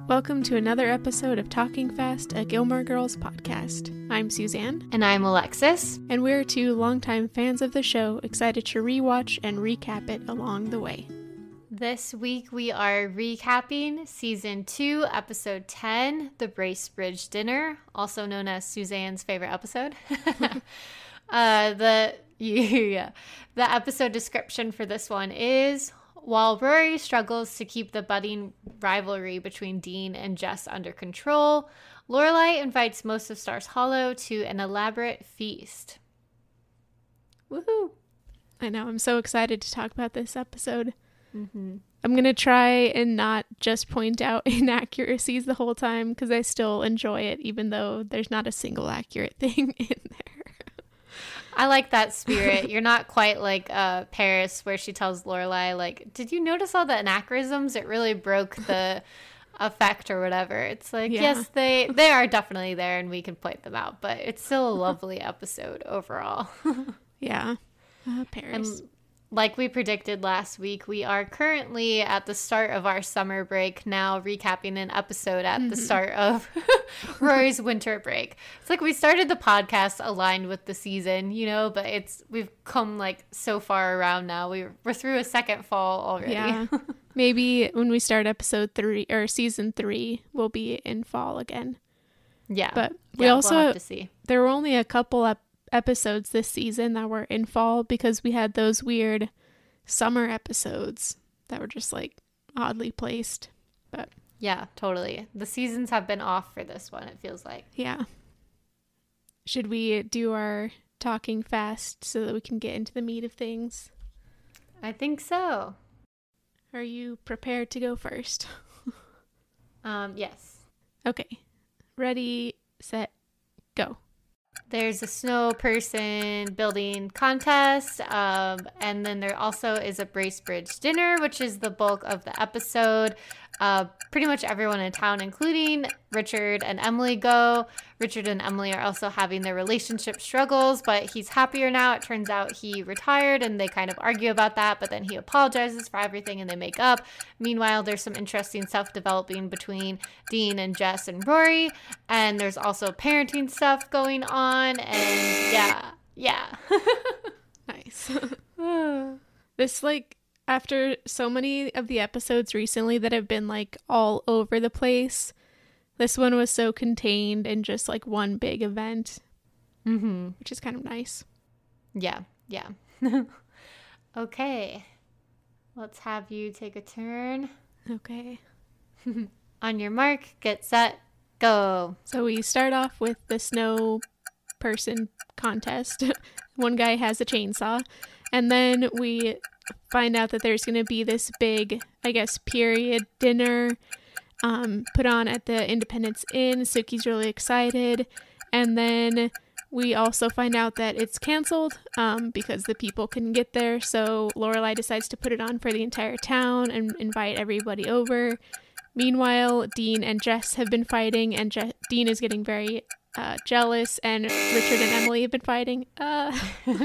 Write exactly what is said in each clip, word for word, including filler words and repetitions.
Welcome to another episode of Talking Fast, a Gilmore Girls podcast. I'm Suzanne. And I'm Alexis. And we're two longtime fans of the show, excited to rewatch and recap it along the way. This week we are recapping Season two, Episode ten, The Bracebridge Dinner, also known as Suzanne's favorite episode. uh, the, yeah, the episode description for this one is... While Rory struggles to keep the budding rivalry between Dean and Jess under control, Lorelai invites most of Stars Hollow to an elaborate feast. Woohoo! I know, I'm so excited to talk about this episode. Mm-hmm. I'm going to try and not just point out inaccuracies the whole time, because I still enjoy it, even though there's not a single accurate thing in there. I like that spirit. You're not quite like uh, Paris, where she tells Lorelai, like, did you notice all the anachronisms? It really broke the effect or whatever. It's like, yeah. yes, they, they are definitely there and we can point them out, but it's still a lovely episode overall. Yeah. Uh, Paris. And like we predicted last week, we are currently at the start of our summer break, now recapping an episode at mm-hmm. the start of Rory's winter break. It's like we started the podcast aligned with the season, you know, but it's we've come like so far around now. We're, we're through a second fall already. Yeah. Maybe when we start episode three or season three, we'll be in fall again. Yeah. But we yeah, also, we'll have to see. There were only a couple ep- episodes this season that were in fall because we had those weird summer episodes that were just like oddly placed. But yeah, totally. The seasons have been off for this one, it feels like. Yeah. Should we do our talking fast so that we can get into the meat of things? I think so. Are you prepared to go first? um, yes. Okay. Ready, set, go. There's a snow person building contest, um, and then there also is a Bracebridge dinner, which is the bulk of the episode. Uh, pretty much everyone in town, including Richard and Emily, go. Richard and Emily are also having their relationship struggles, but he's happier now. It turns out he retired, and they kind of argue about that, but then he apologizes for everything, and they make up. Meanwhile, there's some interesting stuff developing between Dean and Jess and Rory, and there's also parenting stuff going on, and yeah, yeah. Nice. This, like... After so many of the episodes recently that have been like all over the place, this one was so contained in just like one big event, mm-hmm. which is kind of nice. Yeah, yeah. Okay, let's have you take a turn. Okay. On your mark, get set, go. So we start off with the snow person contest. One guy has a chainsaw, and then we find out that there's going to be this big, I guess, period dinner um, put on at the Independence Inn. Suki's really excited. And then we also find out that it's canceled um, because the people couldn't get there. So Lorelai decides to put it on for the entire town and invite everybody over. Meanwhile, Dean and Jess have been fighting, and Je- Dean is getting very uh, jealous, and Richard and Emily have been fighting. Uh...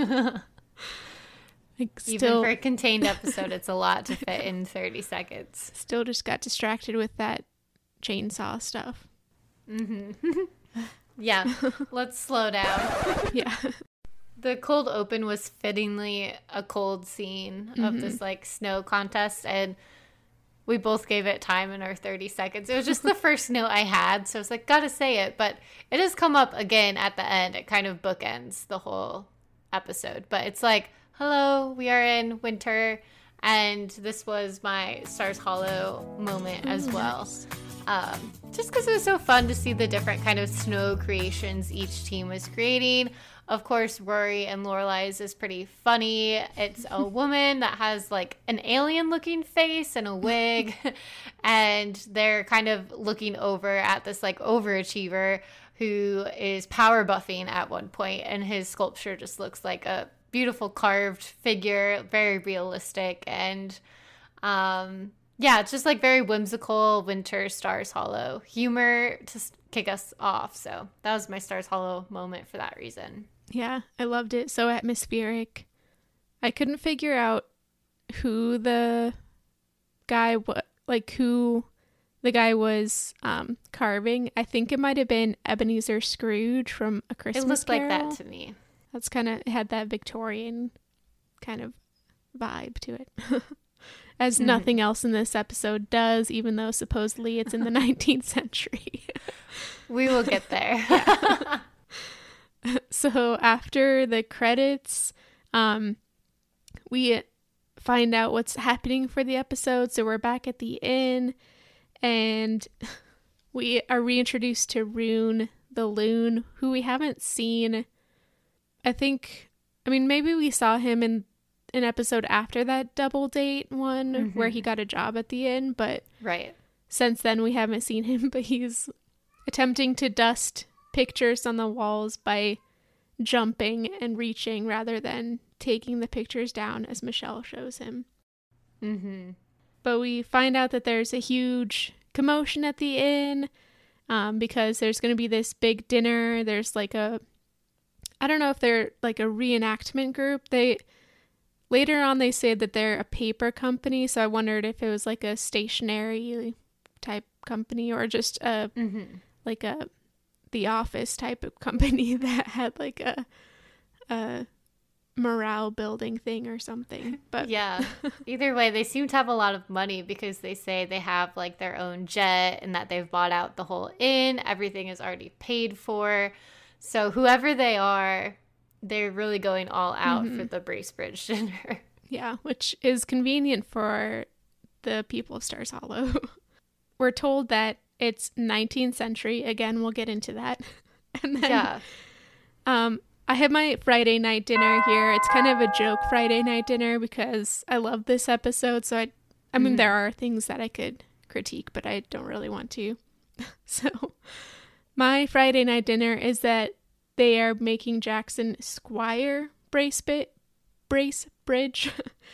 Like still, even for a contained episode, it's a lot to fit in thirty seconds. Still just got distracted with that chainsaw stuff. Mm-hmm. Yeah, let's slow down. Yeah. The cold open was fittingly a cold scene mm-hmm. of this like snow contest, and we both gave it time in our thirty seconds. It was just the first note I had, so I was like, gotta say it, but it has come up again at the end. It kind of bookends the whole episode, but it's like, hello, we are in winter, and this was my Stars Hollow moment as Ooh, well. Nice. Um, just because it was so fun to see the different kind of snow creations each team was creating. Of course, Rory and Lorelai's is pretty funny. It's a woman that has like an alien-looking face and a wig, and they're kind of looking over at this like overachiever who is power buffing at one point, and his sculpture just looks like a beautiful carved figure, very realistic, and um yeah, it's just like very whimsical winter Stars Hollow humor to kick us off. So that was my Stars Hollow moment for that reason. Yeah, I loved it. So atmospheric. I couldn't figure out who the guy was, like who the guy was um, carving. I think it might have been Ebenezer Scrooge from A Christmas It looked Carol. like that to me. That's kind of, it had that Victorian kind of vibe to it. As mm-hmm. nothing else in this episode does, even though supposedly it's in the nineteenth century. We will get there. So after the credits, um, we find out what's happening for the episode. So we're back at the inn, and we are reintroduced to Rune the Loon, who we haven't seen. I think, I mean, maybe we saw him in an episode after that double date one mm-hmm. where he got a job at the inn, but right. since then we haven't seen him. But he's attempting to dust pictures on the walls by jumping and reaching rather than taking the pictures down, as Michelle shows him. Mm-hmm. But we find out that there's a huge commotion at the inn um, because there's going to be this big dinner. There's like a, I don't know if they're like a reenactment group. They later on they say that they're a paper company, so I wondered if it was like a stationery type company or just a mm-hmm. like a The Office type of company that had like a a morale building thing or something. But yeah, either way, they seem to have a lot of money because they say they have like their own jet and that they've bought out the whole inn. Everything is already paid for. So whoever they are, they're really going all out mm-hmm. for the Bracebridge dinner. Yeah, which is convenient for the people of Stars Hollow. We're told that it's nineteenth century. Again, we'll get into that. And then yeah. um, I had my Friday night dinner here. It's kind of a joke Friday night dinner because I love this episode. So I, I mean, mm-hmm. there are things that I could critique, but I don't really want to. So my Friday night dinner is that they are making Jackson Squire Bracebridge, Bracebridge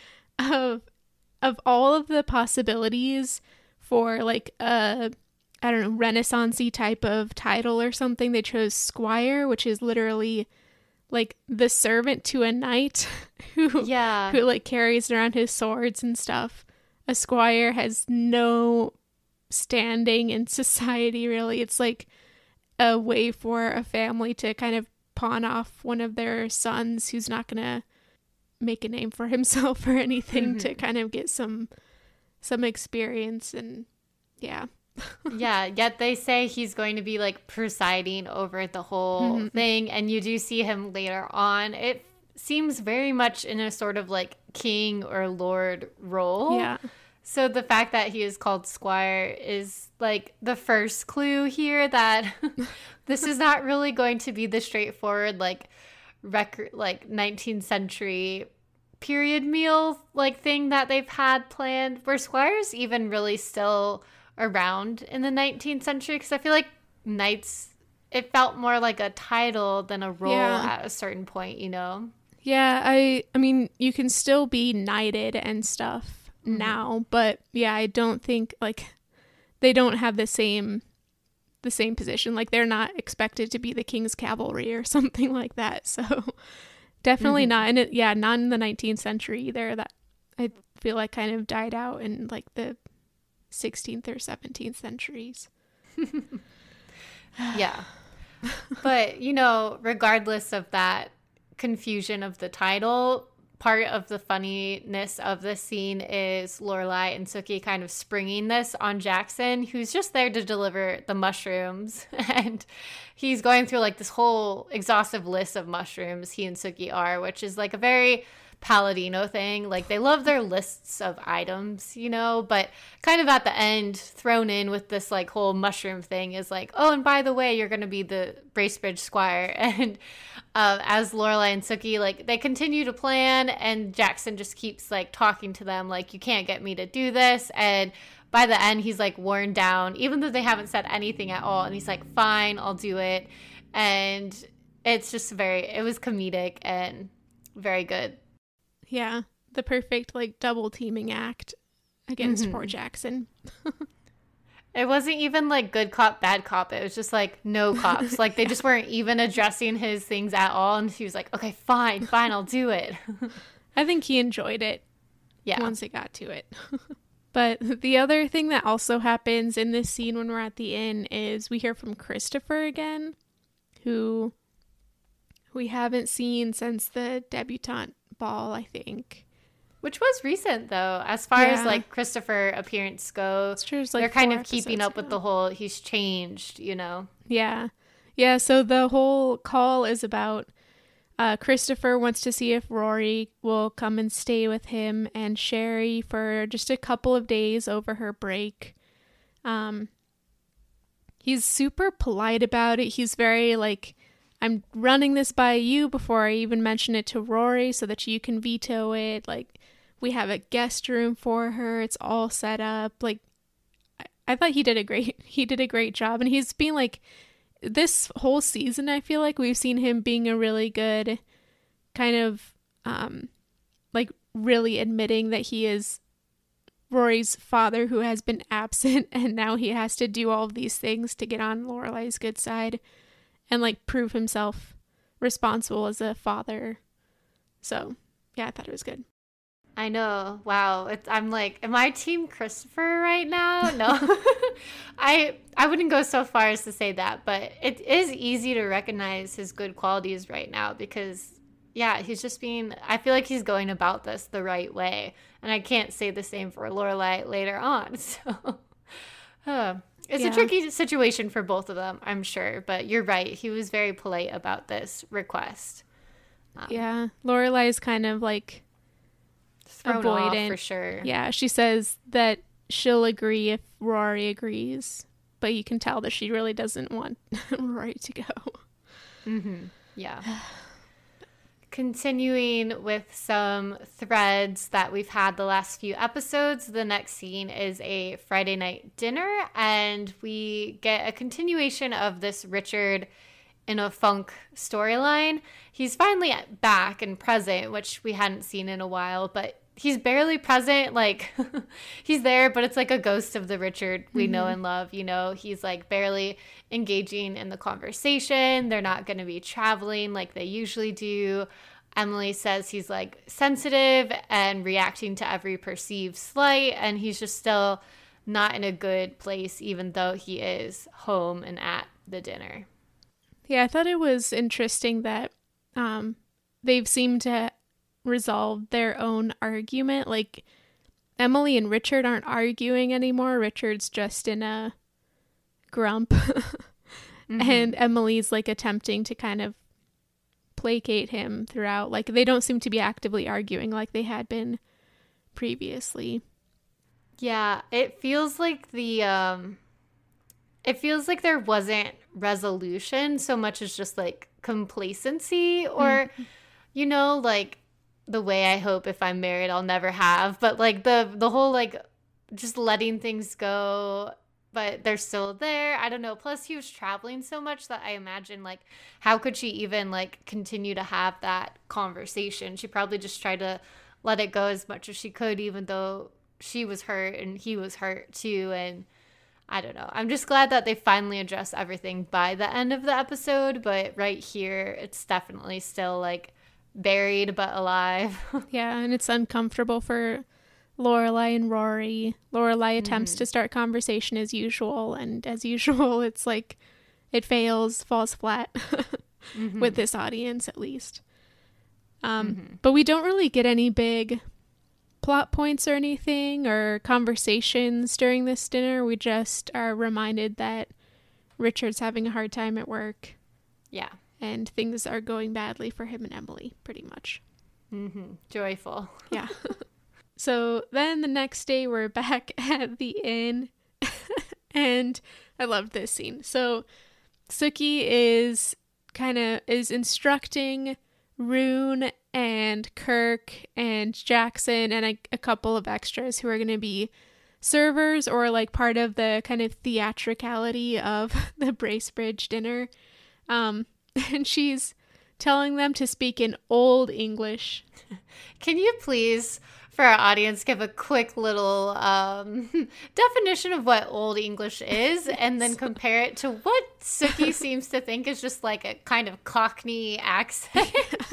of of all of the possibilities for like a, I don't know, Renaissance-y type of title or something. They chose Squire, which is literally like the servant to a knight who yeah. who like carries around his swords and stuff. A squire has no standing in society, really. It's like a way for a family to kind of pawn off one of their sons who's not gonna make a name for himself or anything mm-hmm. to kind of get some some experience. And yeah. Yeah, yet they say he's going to be like presiding over the whole mm-hmm. thing, and you do see him later on. It seems very much in a sort of like king or lord role. Yeah. So the fact that he is called Squire is like the first clue here that this is not really going to be the straightforward like record like nineteenth century period meal like thing that they've had planned. Were Squires even really still around in the nineteenth century? Because I feel like knights, it felt more like a title than a role yeah. at a certain point, you know? Yeah, I I mean, you can still be knighted and stuff mm-hmm. now, but yeah, I don't think like they don't have the same the same position. Like they're not expected to be the king's cavalry or something like that. So definitely mm-hmm. not. And it, yeah, not in the nineteenth century either. That I feel like kind of died out in like the sixteenth or seventeenth centuries. Yeah. But, you know, regardless of that confusion of the title, part of the funniness of the scene is Lorelai and Sookie kind of springing this on Jackson, who's just there to deliver the mushrooms. And he's going through like this whole exhaustive list of mushrooms, he and Sookie are, which is like a very Palladino thing. Like they love their lists of items, you know, but kind of at the end thrown in with this like whole mushroom thing is like, oh, and by the way, you're going to be the Bracebridge Squire. And uh, as Lorelai and Sookie, like they continue to plan, and Jackson just keeps like talking to them like, you can't get me to do this. And by the end, he's like worn down, even though they haven't said anything at all. And he's like, fine, I'll do it. And it's just very, it was comedic and very good. Yeah, the perfect like double teaming act against mm-hmm. poor Jackson. It wasn't even like good cop, bad cop. It was just like no cops. Like they just weren't even addressing his things at all. And he was like, okay, fine, fine, I'll do it. I think he enjoyed it. Yeah. Once it got to it. But the other thing that also happens in this scene when we're at the inn is we hear from Christopher again, who we haven't seen since the debutante ball, I think. Which was recent, though, as far Yeah. as, like, Christopher appearance go. It's true, it's like they're kind four of keeping episodes up with ago. the whole, he's changed, you know? Yeah. Yeah, so the whole call is about uh, Christopher wants to see if Rory will come and stay with him and Sherry for just a couple of days over her break. Um, he's super polite about it. He's very like, I'm running this by you before I even mention it to Rory so that you can veto it. Like, we have a guest room for her. It's all set up. Like, I, I thought he did a great, he did a great job. And he's being like, this whole season, I feel like we've seen him being a really good kind of, um, like really admitting that he is Rory's father who has been absent and now he has to do all of these things to get on Lorelai's good side and like prove himself responsible as a father. So yeah, I thought it was good. I know. Wow. It's, I'm like, am I team Christopher right now? No. I I wouldn't go so far as to say that, but it is easy to recognize his good qualities right now because, yeah, he's just being, I feel like he's going about this the right way. And I can't say the same for Lorelai later on. So uh, it's Yeah. a tricky situation for both of them, I'm sure. But you're right. He was very polite about this request. Um, Yeah, Lorelai is kind of like thrown off avoidant. for sure. Yeah, she says that she'll agree if Rory agrees, but you can tell that she really doesn't want Rory to go. Mm-hmm. Yeah. Continuing with some threads that we've had the last few episodes, the next scene is a Friday night dinner, and we get a continuation of this Richard in a funk storyline. He's finally back and present, which we hadn't seen in a while, but he's barely present. Like, he's there, but it's like a ghost of the Richard we mm-hmm. know and love. You know, he's like barely engaging in the conversation. They're not going to be traveling like they usually do. Emily says he's like sensitive and reacting to every perceived slight, and he's just still not in a good place, even though he is home and at the dinner. Yeah, I thought it was interesting that um, they've seemed to resolve their own argument. Like, Emily and Richard aren't arguing anymore. Richard's just in a grump. Mm-hmm. And Emily's like attempting to kind of placate him throughout. Like, they don't seem to be actively arguing like they had been previously. Yeah, it feels like the um it feels like there wasn't resolution so much as just like complacency or mm-hmm. you know, like the way I hope if I'm married I'll never have, but like the the whole like just letting things go, but they're still there. I don't know. Plus he was traveling so much that I imagine like how could she even like continue to have that conversation? She probably just tried to let it go as much as she could, even though she was hurt and he was hurt too. And I don't know. I'm just glad that they finally address everything by the end of the episode, but right here it's definitely still like buried but alive. Yeah, and it's uncomfortable for Lorelai and Rory. Lorelai attempts mm-hmm. to start conversation as usual, and as usual it's like it fails, falls flat mm-hmm. with this audience at least. Um, mm-hmm. But we don't really get any big plot points or anything or conversations during this dinner. We just are reminded that Richard's having a hard time at work. Yeah. And things are going badly for him and Emily, pretty much. Mm-hmm. Joyful. Yeah. So then the next day we're back at the inn and I loved this scene. So Sookie is kind of is instructing Rune and Kirk and Jackson and a, a couple of extras who are going to be servers or like part of the kind of theatricality of the Bracebridge dinner. Um, and she's telling them to speak in Old English. Can you please, for our audience, give a quick little um, definition of what Old English is and then compare it to what Sookie seems to think is just like a kind of Cockney accent?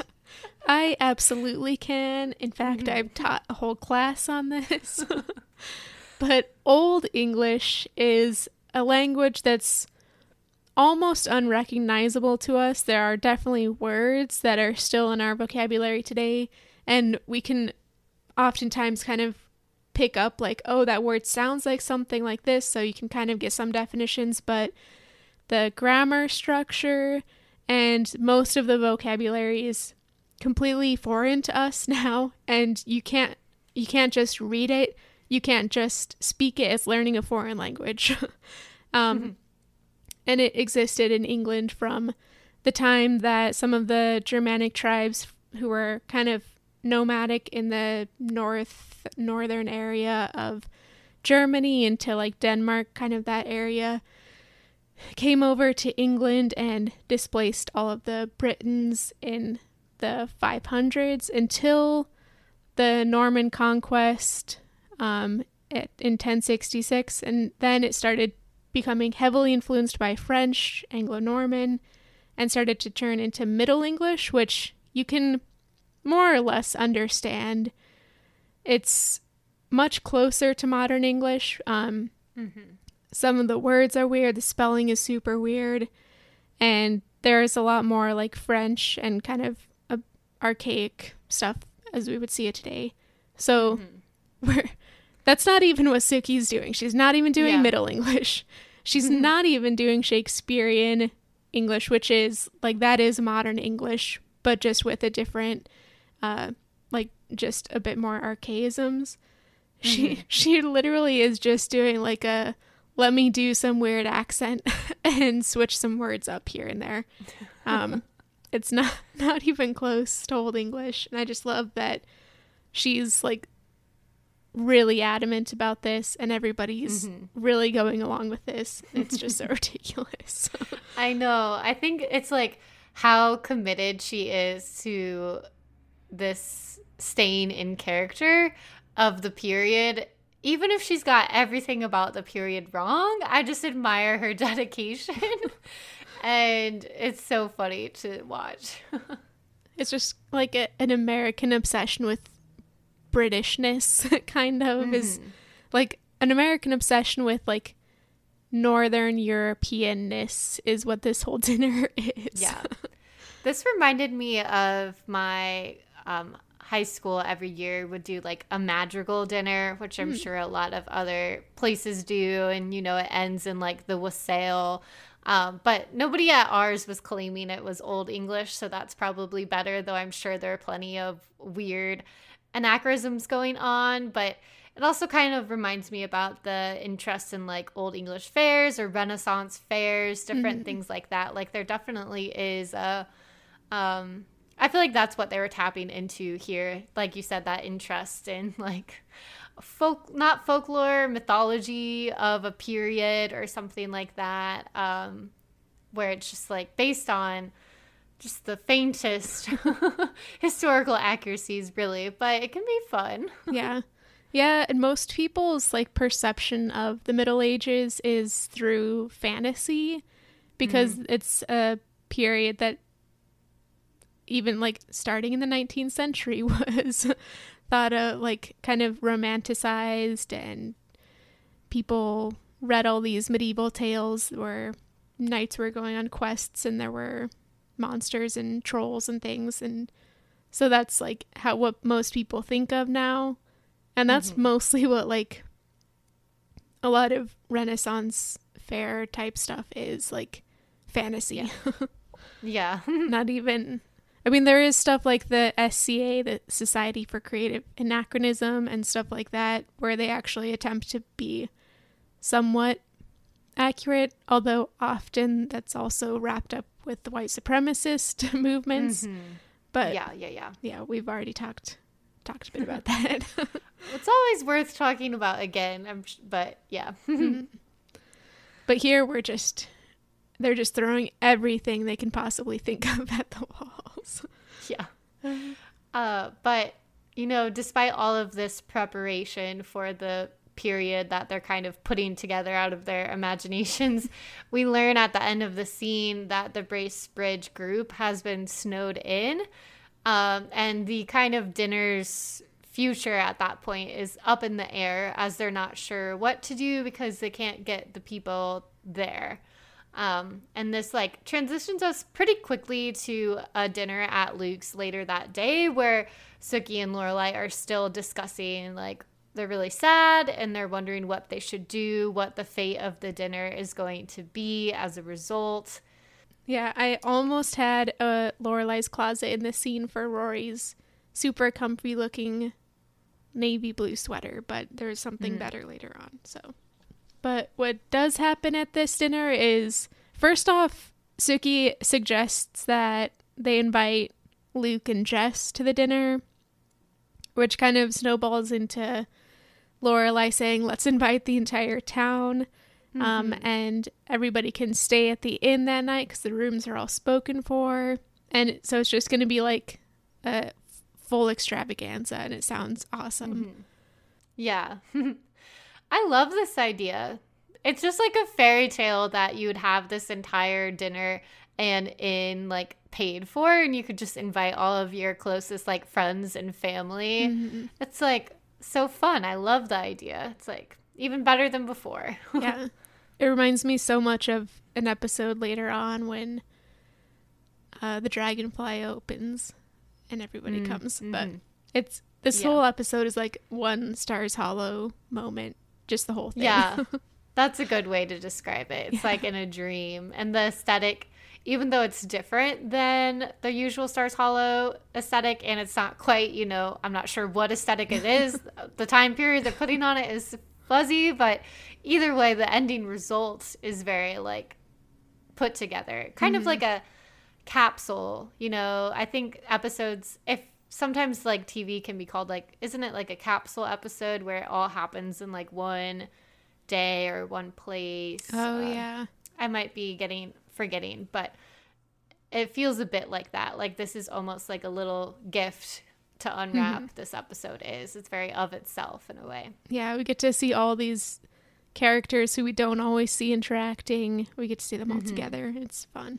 I absolutely can. In fact, mm-hmm. I've taught a whole class on this. But Old English is a language that's almost unrecognizable to us. There are definitely words that are still in our vocabulary today, and we can oftentimes kind of pick up like, oh, that word sounds like something like this, so you can kind of get some definitions, but the grammar structure and most of the vocabulary is completely foreign to us now, and you can't you can't just read it, you can't just speak it. It's learning a foreign language. um, mm-hmm. And it existed in England from the time that some of the Germanic tribes who were kind of nomadic in the north northern area of Germany into like Denmark, kind of that area, came over to England and displaced all of the Britons in the five hundreds until the Norman conquest um, at, in ten sixty-six, and then it started becoming heavily influenced by French, Anglo-Norman, and started to turn into Middle English, which you can more or less understand. It's much closer to modern English. Um, mm-hmm. Some of the words are weird, the spelling is super weird, and there's a lot more like French and kind of uh, archaic stuff as we would see it today. So mm-hmm. we're that's not even what Suki's doing. She's not even doing yeah. Middle English. She's mm-hmm. not even doing Shakespearean English, which is like, that is modern English, but just with a different, uh, like just a bit more archaisms. Mm-hmm. She she literally is just doing like a, let me do some weird accent and switch some words up here and there. Um, it's not not even close to Old English, and I just love that she's like really adamant about this, and everybody's mm-hmm. really going along with this. It's just so ridiculous. I know. I think it's like how committed she is to this staying in character of the period. Even if she's got everything about the period wrong, I just admire her dedication. And it's so funny to watch. It's just like a, an American obsession with Britishness, kind of, mm-hmm. is like an American obsession with like Northern Europeanness is what this whole dinner is. Yeah. This reminded me of my um, high school every year would do like a madrigal dinner, which I'm mm. sure a lot of other places do. And, you know, it ends in like the wassail. Um, but nobody at ours was claiming it was Old English, so that's probably better, though I'm sure there are plenty of weird anachronisms going on. But it also kind of reminds me about the interest in like Old English fairs or Renaissance fairs, different mm-hmm. things like that. Like there definitely is a, um, I feel like that's what they were tapping into here. Like you said, that interest in like folk, not folklore, mythology of a period or something like that, um, where it's just like based on just the faintest historical accuracies, really, but it can be fun. Yeah. Yeah, and most people's like perception of the Middle Ages is through fantasy, because mm. it's a period that even like starting in the nineteenth century was thought of like kind of romanticized, and people read all these medieval tales where knights were going on quests and there were monsters and trolls and things, and so that's like how what most people think of now. And that's mm-hmm. mostly what like a lot of Renaissance fair type stuff is, like fantasy. Yeah. yeah. Not even, I mean, there is stuff like the S C A, the Society for Creative Anachronism, and stuff like that, where they actually attempt to be somewhat accurate, although often that's also wrapped up with the white supremacist movements. Mm-hmm. But yeah, yeah, yeah. Yeah, we've already talked talked a bit about that. It's always worth talking about again, I'm sh- but yeah. Mm-hmm. But here we're just, they're just throwing everything they can possibly think of at the walls. Yeah. Uh, but, you know, despite all of this preparation for the period that they're kind of putting together out of their imaginations, we learn at the end of the scene that the Bracebridge group has been snowed in. Um, and the kind of dinner's future at that point is up in the air, as they're not sure what to do because they can't get the people there. Um, and this like transitions us pretty quickly to a dinner at Luke's later that day, where Sookie and Lorelai are still discussing, like, they're really sad and they're wondering what they should do, what the fate of the dinner is going to be as a result. Yeah, I almost had a Lorelai's closet in this scene for Rory's super comfy looking navy blue sweater, but there's something mm. better later on. So, but what does happen at this dinner is, first off, Sookie suggests that they invite Luke and Jess to the dinner, which kind of snowballs into Lorelai saying, let's invite the entire town. Mm-hmm. Um, and everybody can stay at the inn that night because the rooms are all spoken for. And so it's just going to be like a full extravaganza, and it sounds awesome. Mm-hmm. Yeah. I love this idea. It's just like a fairy tale that you would have this entire dinner and inn like paid for, and you could just invite all of your closest like friends and family. Mm-hmm. It's like so fun. I love the idea. It's like even better than before. Yeah. It reminds me so much of an episode later on when uh, the dragonfly opens and everybody mm, comes. Mm-hmm. But it's this yeah. whole episode is like one Stars Hollow moment, just the whole thing. Yeah, that's a good way to describe it. It's yeah. like in a dream. And the aesthetic, even though it's different than the usual Stars Hollow aesthetic, and it's not quite, you know, I'm not sure what aesthetic it is. The time period they're putting on it is fuzzy, but either way, the ending result is very like put together, kind mm-hmm. of like a capsule. You know, I think episodes, if sometimes like T V can be called like, isn't it like a capsule episode where it all happens in like one day or one place? Oh, uh, yeah. I might be getting forgetting, but it feels a bit like that. Like this is almost like a little gift to unwrap. Mm-hmm. This episode is. It's very of itself in a way. Yeah, we get to see all these characters who we don't always see interacting. We get to see them all mm-hmm. together. It's fun.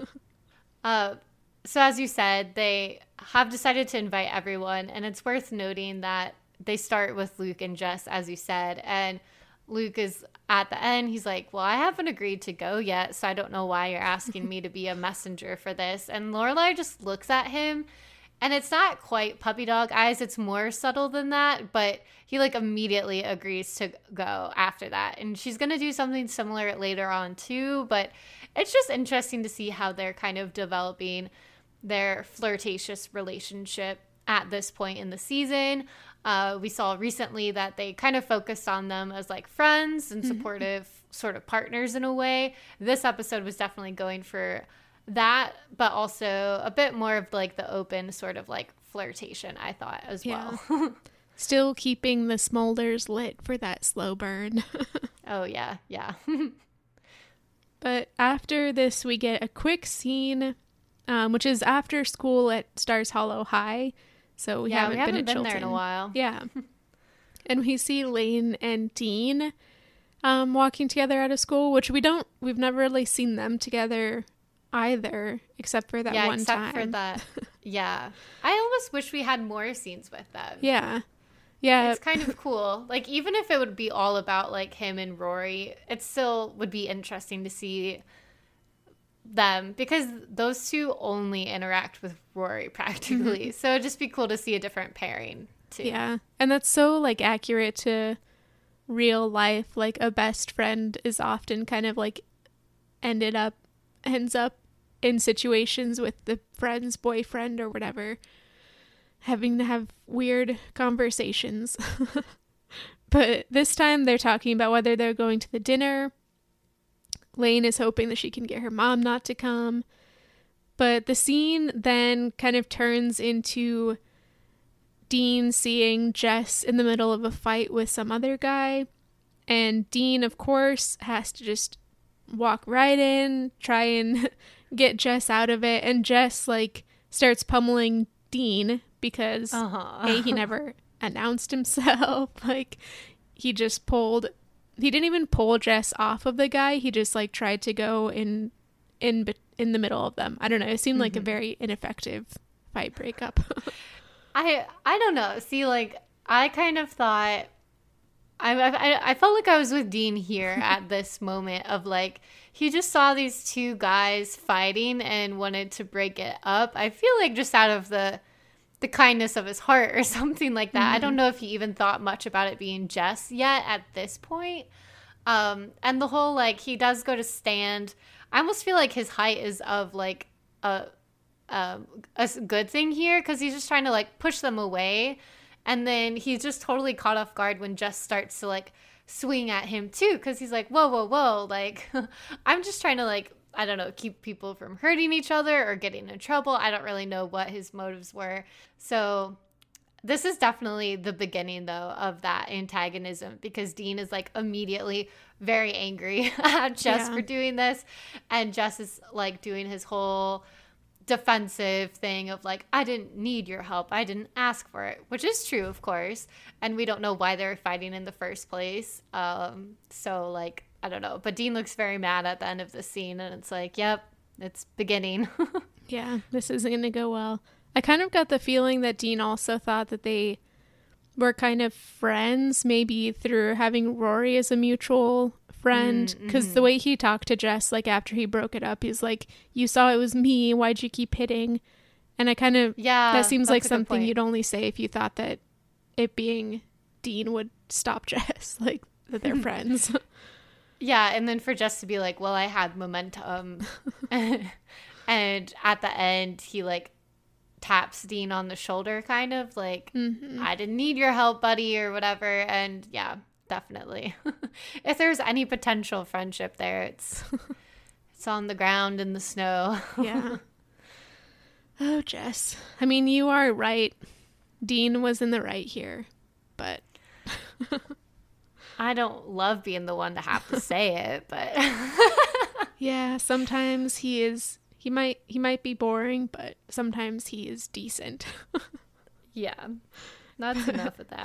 uh, so as you said, they have decided to invite everyone, and it's worth noting that they start with Luke and Jess, as you said, and Luke is at the end. He's like, well, I haven't agreed to go yet, so I don't know why you're asking me to be a messenger for this. And Lorelai just looks at him, and it's not quite puppy dog eyes. It's more subtle than that, but he like immediately agrees to go after that. And she's going to do something similar later on too, but it's just interesting to see how they're kind of developing their flirtatious relationship at this point in the season. Uh, we saw recently that they kind of focused on them as like friends and supportive mm-hmm. sort of partners in a way. This episode was definitely going for that, but also a bit more of like the open sort of like flirtation, I thought, as yeah. well. Still keeping the smolders lit for that slow burn. Oh, yeah, yeah. But after this, we get a quick scene, um, which is after school at Stars Hollow High. So we, yeah, haven't, we haven't been, been at Chilton. There in a while. Yeah. And we see Lane and Dean um, walking together out of school, which we don't, we've never really seen them together either, except for that yeah, one except time. For that. Yeah. I almost wish we had more scenes with them. Yeah. Yeah. It's kind of cool. Like, even if it would be all about like him and Rory, it still would be interesting to see them, because those two only interact with Rory practically. So it'd just be cool to see a different pairing too. Yeah. And that's so like accurate to real life. Like a best friend is often kind of like ended up ends up in situations with the friend's boyfriend or whatever, having to have weird conversations. But this time they're talking about whether they're going to the dinner. Lane is hoping that she can get her mom not to come. But the scene then kind of turns into Dean seeing Jess in the middle of a fight with some other guy. And Dean, of course, has to just walk right in, try and get Jess out of it. And Jess, like, starts pummeling Dean because, uh-huh. A, he never announced himself. Like, he just pulled... He didn't even pull Jess off of the guy. He just like tried to go in in in the middle of them. I don't know. It seemed mm-hmm. like a very ineffective fight breakup. I I don't know. See, like I kind of thought I I I felt like I was with Dean here at this moment of like he just saw these two guys fighting and wanted to break it up. I feel like just out of the the kindness of his heart or something like that. Mm-hmm. I don't know if he even thought much about it being Jess yet at this point. Um, and the whole like he does go to stand. I almost feel like his height is of like a um, a good thing here because he's just trying to like push them away. And then he's just totally caught off guard when Jess starts to like swing at him too. Because he's like, whoa, whoa, whoa. Like, I'm just trying to like, I don't know, keep people from hurting each other or getting in trouble. I don't really know what his motives were. So this is definitely the beginning, though, of that antagonism because Dean is like immediately very angry at Jess yeah. for doing this. And Jess is like doing his whole defensive thing of like, I didn't need your help. I didn't ask for it, which is true, of course. And we don't know why they were fighting in the first place. Um, so like, I don't know. But Dean looks very mad at the end of the scene and it's like, yep, it's beginning. Yeah, this isn't going to go well. I kind of got the feeling that Dean also thought that they were kind of friends, maybe through having Rory as a mutual friend, because mm-hmm. the way he talked to Jess, like after he broke it up, he's like, you saw it was me, why'd you keep hitting? And I kind of, yeah, that seems like something you'd only say if you thought that it being Dean would stop Jess, like that they're friends. Yeah, and then for Jess to be like, well, I had momentum. And at the end, he like taps Dean on the shoulder, kind of like, mm-hmm. I didn't need your help, buddy, or whatever. And yeah, definitely. If there's any potential friendship there, it's it's on the ground in the snow. Yeah. Oh, Jess. I mean, you are right. Dean was in the right here, but I don't love being the one to have to say it, but yeah, sometimes he is he might he might be boring, but sometimes he is decent. Yeah. That's enough of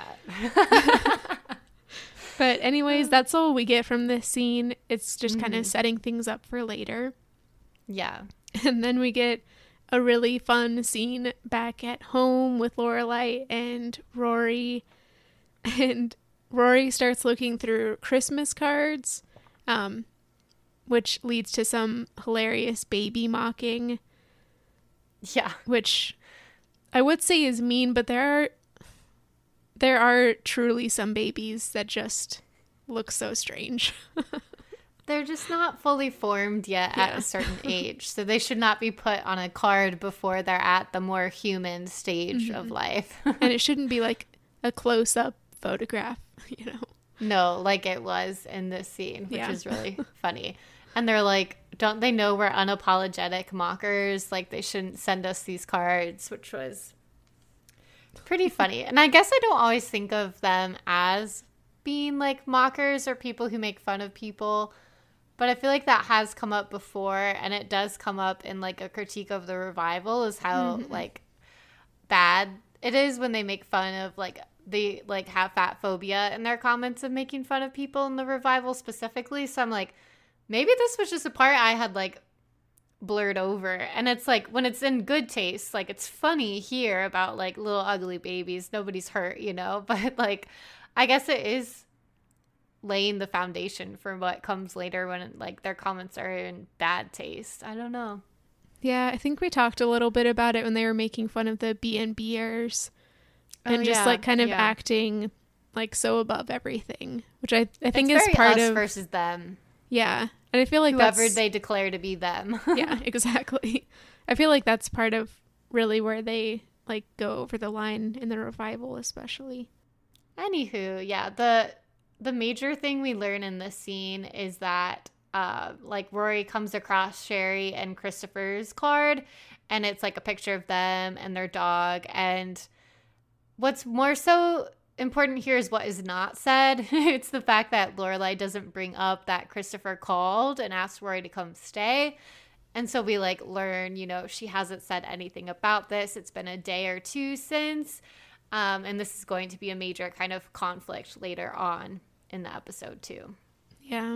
that. But anyways, that's all we get from this scene. It's just mm-hmm. kind of setting things up for later. Yeah. And then we get a really fun scene back at home with Lorelai and Rory. And Rory starts looking through Christmas cards, um, which leads to some hilarious baby mocking. Yeah. Which I would say is mean, but there are there are truly some babies that just look so strange. They're just not fully formed yet yeah. at a certain age, so they should not be put on a card before they're at the more human stage mm-hmm. of life. And it shouldn't be like a close-up photograph, you know? No, like it was in this scene, which yeah. is really funny. And they're like, don't they know we're unapologetic mockers? Like, they shouldn't send us these cards, which was pretty funny. And I guess I don't always think of them as being like mockers or people who make fun of people, but I feel like that has come up before, and it does come up in like a critique of the revival, is how mm-hmm. like bad it is when they make fun of like they like have fat phobia in their comments of making fun of people in the revival specifically. So I'm like, maybe this was just a part I had like blurred over. And it's like, when it's in good taste, like it's funny here about like little ugly babies, nobody's hurt, you know, but like I guess it is laying the foundation for what comes later when like their comments are in bad taste. I don't know. Yeah, I think we talked a little bit about it when they were making fun of the B and Bers and oh, just yeah, like kind of yeah. acting like so above everything, which I I think it's is very part us of versus them. Yeah, and I feel like whoever that's, they declare to be them. Yeah, exactly. I feel like that's part of really where they like go over the line in the revival, especially. Anywho, yeah, the the major thing we learn in this scene is that uh, like Rory comes across Sherry and Christopher's card, and it's like a picture of them and their dog. And what's more so important here is what is not said. It's the fact that Lorelai doesn't bring up that Christopher called and asked Rory to come stay. And so we like learn, you know, she hasn't said anything about this. It's been a day or two since. Um, and this is going to be a major kind of conflict later on in the episode too. Yeah.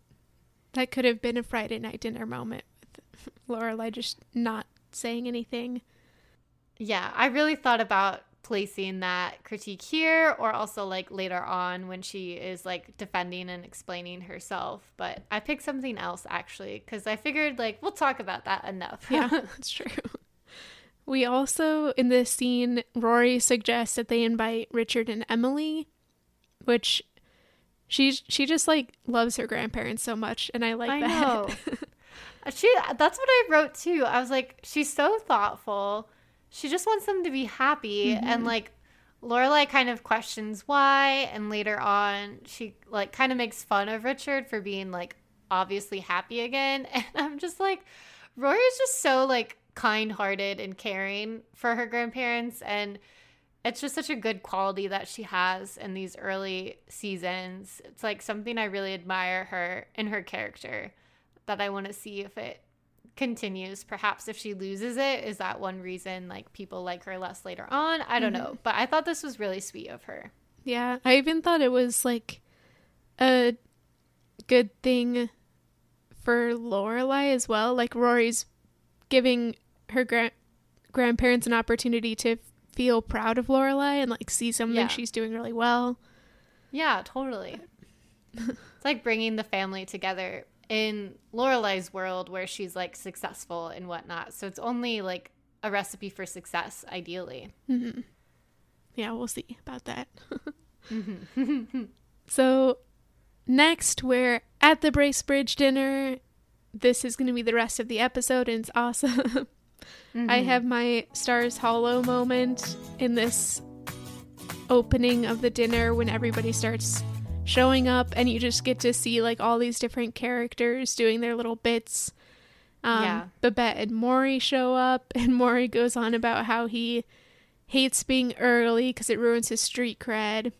That could have been a Friday night dinner moment with Lorelai just not saying anything. Yeah, I really thought about placing that critique here or also like later on when she is like defending and explaining herself. But I picked something else actually because I figured like we'll talk about that enough. Yeah, that's true. We also, in this scene, Rory suggests that they invite Richard and Emily, which she she just like loves her grandparents so much, and I like I that. know. she that's what I wrote too. I was like, she's so thoughtful. She just wants them to be happy. Mm-hmm. And like Lorelai kind of questions why, and later on she like kind of makes fun of Richard for being like obviously happy again. And I'm just like, Rory is just so like kind-hearted and caring for her grandparents, and it's just such a good quality that she has in these early seasons. It's like something I really admire her in her character that I want to see if it continues. Perhaps if she loses it, is that one reason like people like her less later on? I don't mm-hmm. know, but I thought this was really sweet of her. Yeah, I even thought it was like a good thing for Lorelai as well. Like Rory's giving her gra- grandparents an opportunity to feel proud of Lorelai and like see something yeah. she's doing really well. Yeah, totally. It's like bringing the family together in Lorelai's world where she's like successful and whatnot. So it's only like a recipe for success, ideally. Mm-hmm. Yeah, we'll see about that. mm-hmm. So next, we're at the Bracebridge dinner. This is going to be the rest of the episode, and it's awesome. Mm-hmm. I have my Stars Hollow moment in this opening of the dinner when everybody starts showing up, and you just get to see like all these different characters doing their little bits. Um, yeah. Babette and Maury show up, and Maury goes on about how he hates being early because it ruins his street cred.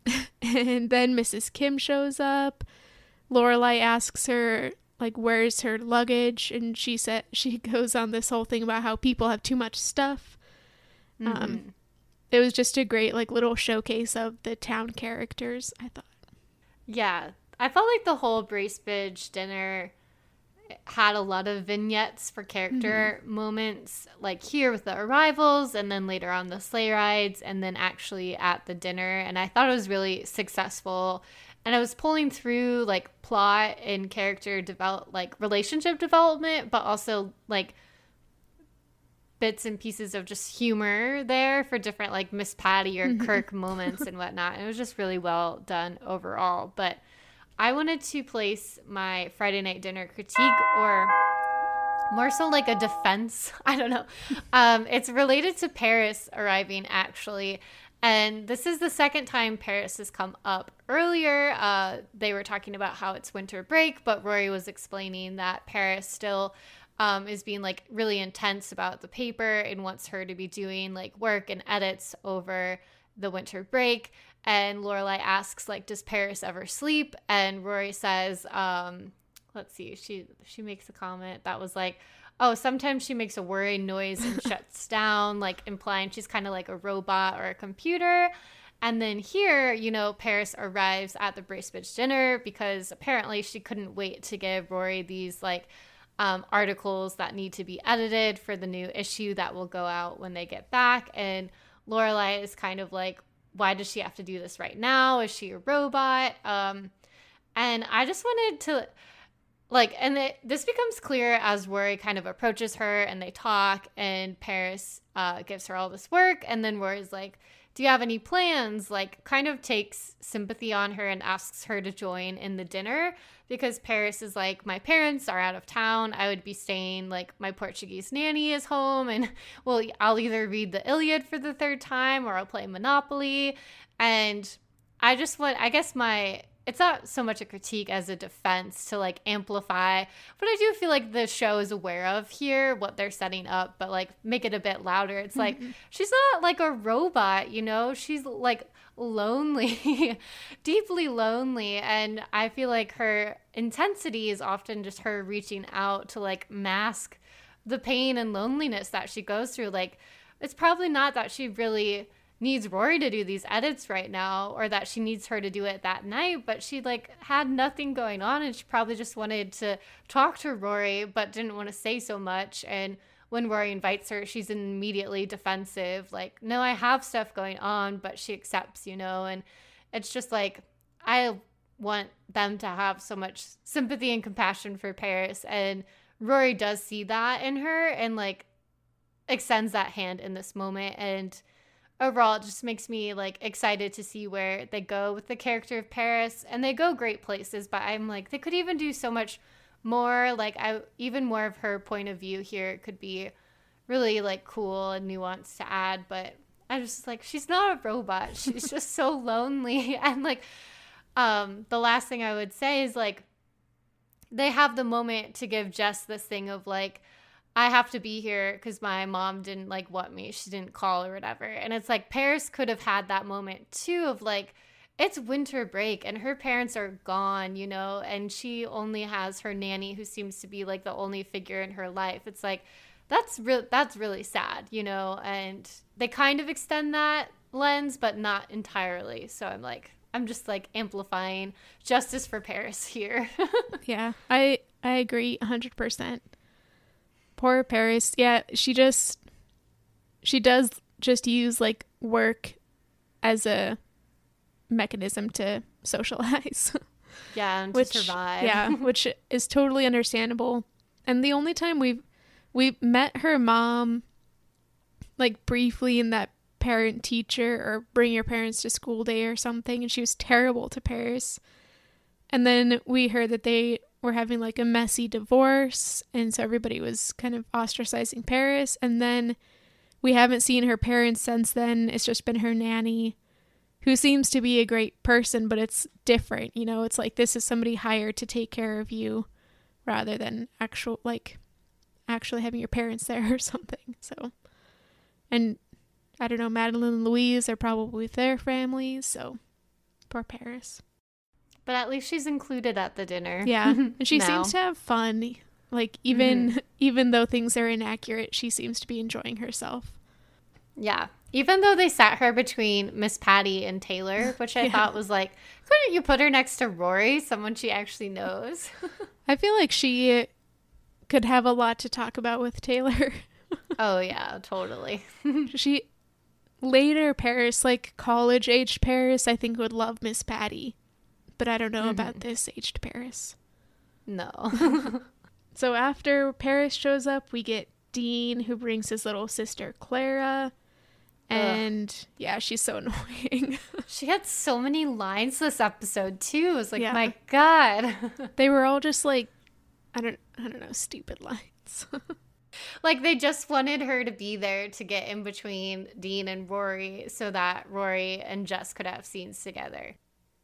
And then Missus Kim shows up. Lorelai asks her like where's her luggage, and she said she goes on this whole thing about how people have too much stuff. Mm-hmm. Um, it was just a great like little showcase of the town characters, I thought. Yeah, I felt like the whole Bracebridge dinner had a lot of vignettes for character mm-hmm. moments, like here with the arrivals, and then later on the sleigh rides, and then actually at the dinner. And I thought it was really successful. And I was pulling through like plot and character develop, like relationship development, but also like bits and pieces of just humor there for different like Miss Patty or Kirk moments and whatnot. And it was just really well done overall. But I wanted to place my Friday night dinner critique, or more so like a defense. I don't know. Um, it's related to Paris arriving, actually. And this is the second time Paris has come up. Earlier, uh, they were talking about how it's winter break, but Rory was explaining that Paris still um, is being like really intense about the paper and wants her to be doing like work and edits over the winter break. And Lorelai asks, like, does Paris ever sleep? And Rory says, um, let's see, she she makes a comment that was like, oh, sometimes she makes a worrying noise and shuts down, like implying she's kind of like a robot or a computer. And then here, you know, Paris arrives at the Bracebridge dinner because apparently she couldn't wait to give Rory these like um, articles that need to be edited for the new issue that will go out when they get back. And Lorelai is kind of like, why does she have to do this right now? Is she a robot? Um, and I just wanted to... Like, and it, this becomes clear as Rory kind of approaches her and they talk, and Paris uh, gives her all this work. And then Rory's like, do you have any plans? Like, kind of takes sympathy on her and asks her to join in the dinner because Paris is like, my parents are out of town. I would be staying, like, my Portuguese nanny is home. And, well, I'll either read the Iliad for the third time or I'll play Monopoly. And I just want, I guess my... It's not so much a critique as a defense to like amplify what I do feel like the show is aware of here, what they're setting up, but like make it a bit louder. It's like, mm-hmm. she's not like a robot, you know, she's like lonely, deeply lonely. And I feel like her intensity is often just her reaching out to like mask the pain and loneliness that she goes through. Like, it's probably not that she really needs Rory to do these edits right now or that she needs her to do it that night, but she like had nothing going on and she probably just wanted to talk to Rory but didn't want to say so much. And when Rory invites her, she's immediately defensive, like, no, I have stuff going on, but she accepts, you know, and it's just like, I want them to have so much sympathy and compassion for Paris, and Rory does see that in her and like extends that hand in this moment. And overall, it just makes me like excited to see where they go with the character of Paris, and they go great places, but I'm like, they could even do so much more. Like, I even more of her point of view here could be really like cool and nuanced to add. But I just like, she's not a robot. She's just so lonely. And like, um, the last thing I would say is like, they have the moment to give Jess this thing of like, I have to be here because my mom didn't like want me. She didn't call or whatever. And it's like, Paris could have had that moment too of like, it's winter break and her parents are gone, you know, and she only has her nanny who seems to be like the only figure in her life. It's like, that's real. That's really sad, you know, and they kind of extend that lens, but not entirely. So I'm like, I'm just like amplifying justice for Paris here. Yeah, I, I agree one hundred percent. Poor Paris. Yeah, she just, she does just use like work as a mechanism to socialize. Yeah, and which, to survive. Yeah, which is totally understandable. And the only time we've, we met her mom like briefly in that parent teacher or bring your parents to school day or something, and she was terrible to Paris. And then we heard that they were having like a messy divorce, and so everybody was kind of ostracizing Paris. And then we haven't seen her parents since then. It's just been her nanny, who seems to be a great person, but it's different, you know. It's like, this is somebody hired to take care of you rather than actual like actually having your parents there or something. So, and I don't know, Madeline and Louise are probably with their families, so poor Paris. But at least she's included at the dinner. Yeah, and she now. seems to have fun. Like, even Mm-hmm. even though things are inaccurate, she seems to be enjoying herself. Yeah. Even though they sat her between Miss Patty and Taylor, which I Yeah. thought was like, couldn't you put her next to Rory, someone she actually knows? I feel like she could have a lot to talk about with Taylor. Oh, yeah, totally. She, later Paris, like college-aged Paris, I think would love Miss Patty. But I don't know mm-hmm. about this aged Paris. No. So after Paris shows up, we get Dean, who brings his little sister Clara. And Ugh. yeah, she's so annoying. She had so many lines this episode too. It was like, yeah. my God. They were all just like, I don't I don't know, stupid lines. Like, they just wanted her to be there to get in between Dean and Rory so that Rory and Jess could have scenes together.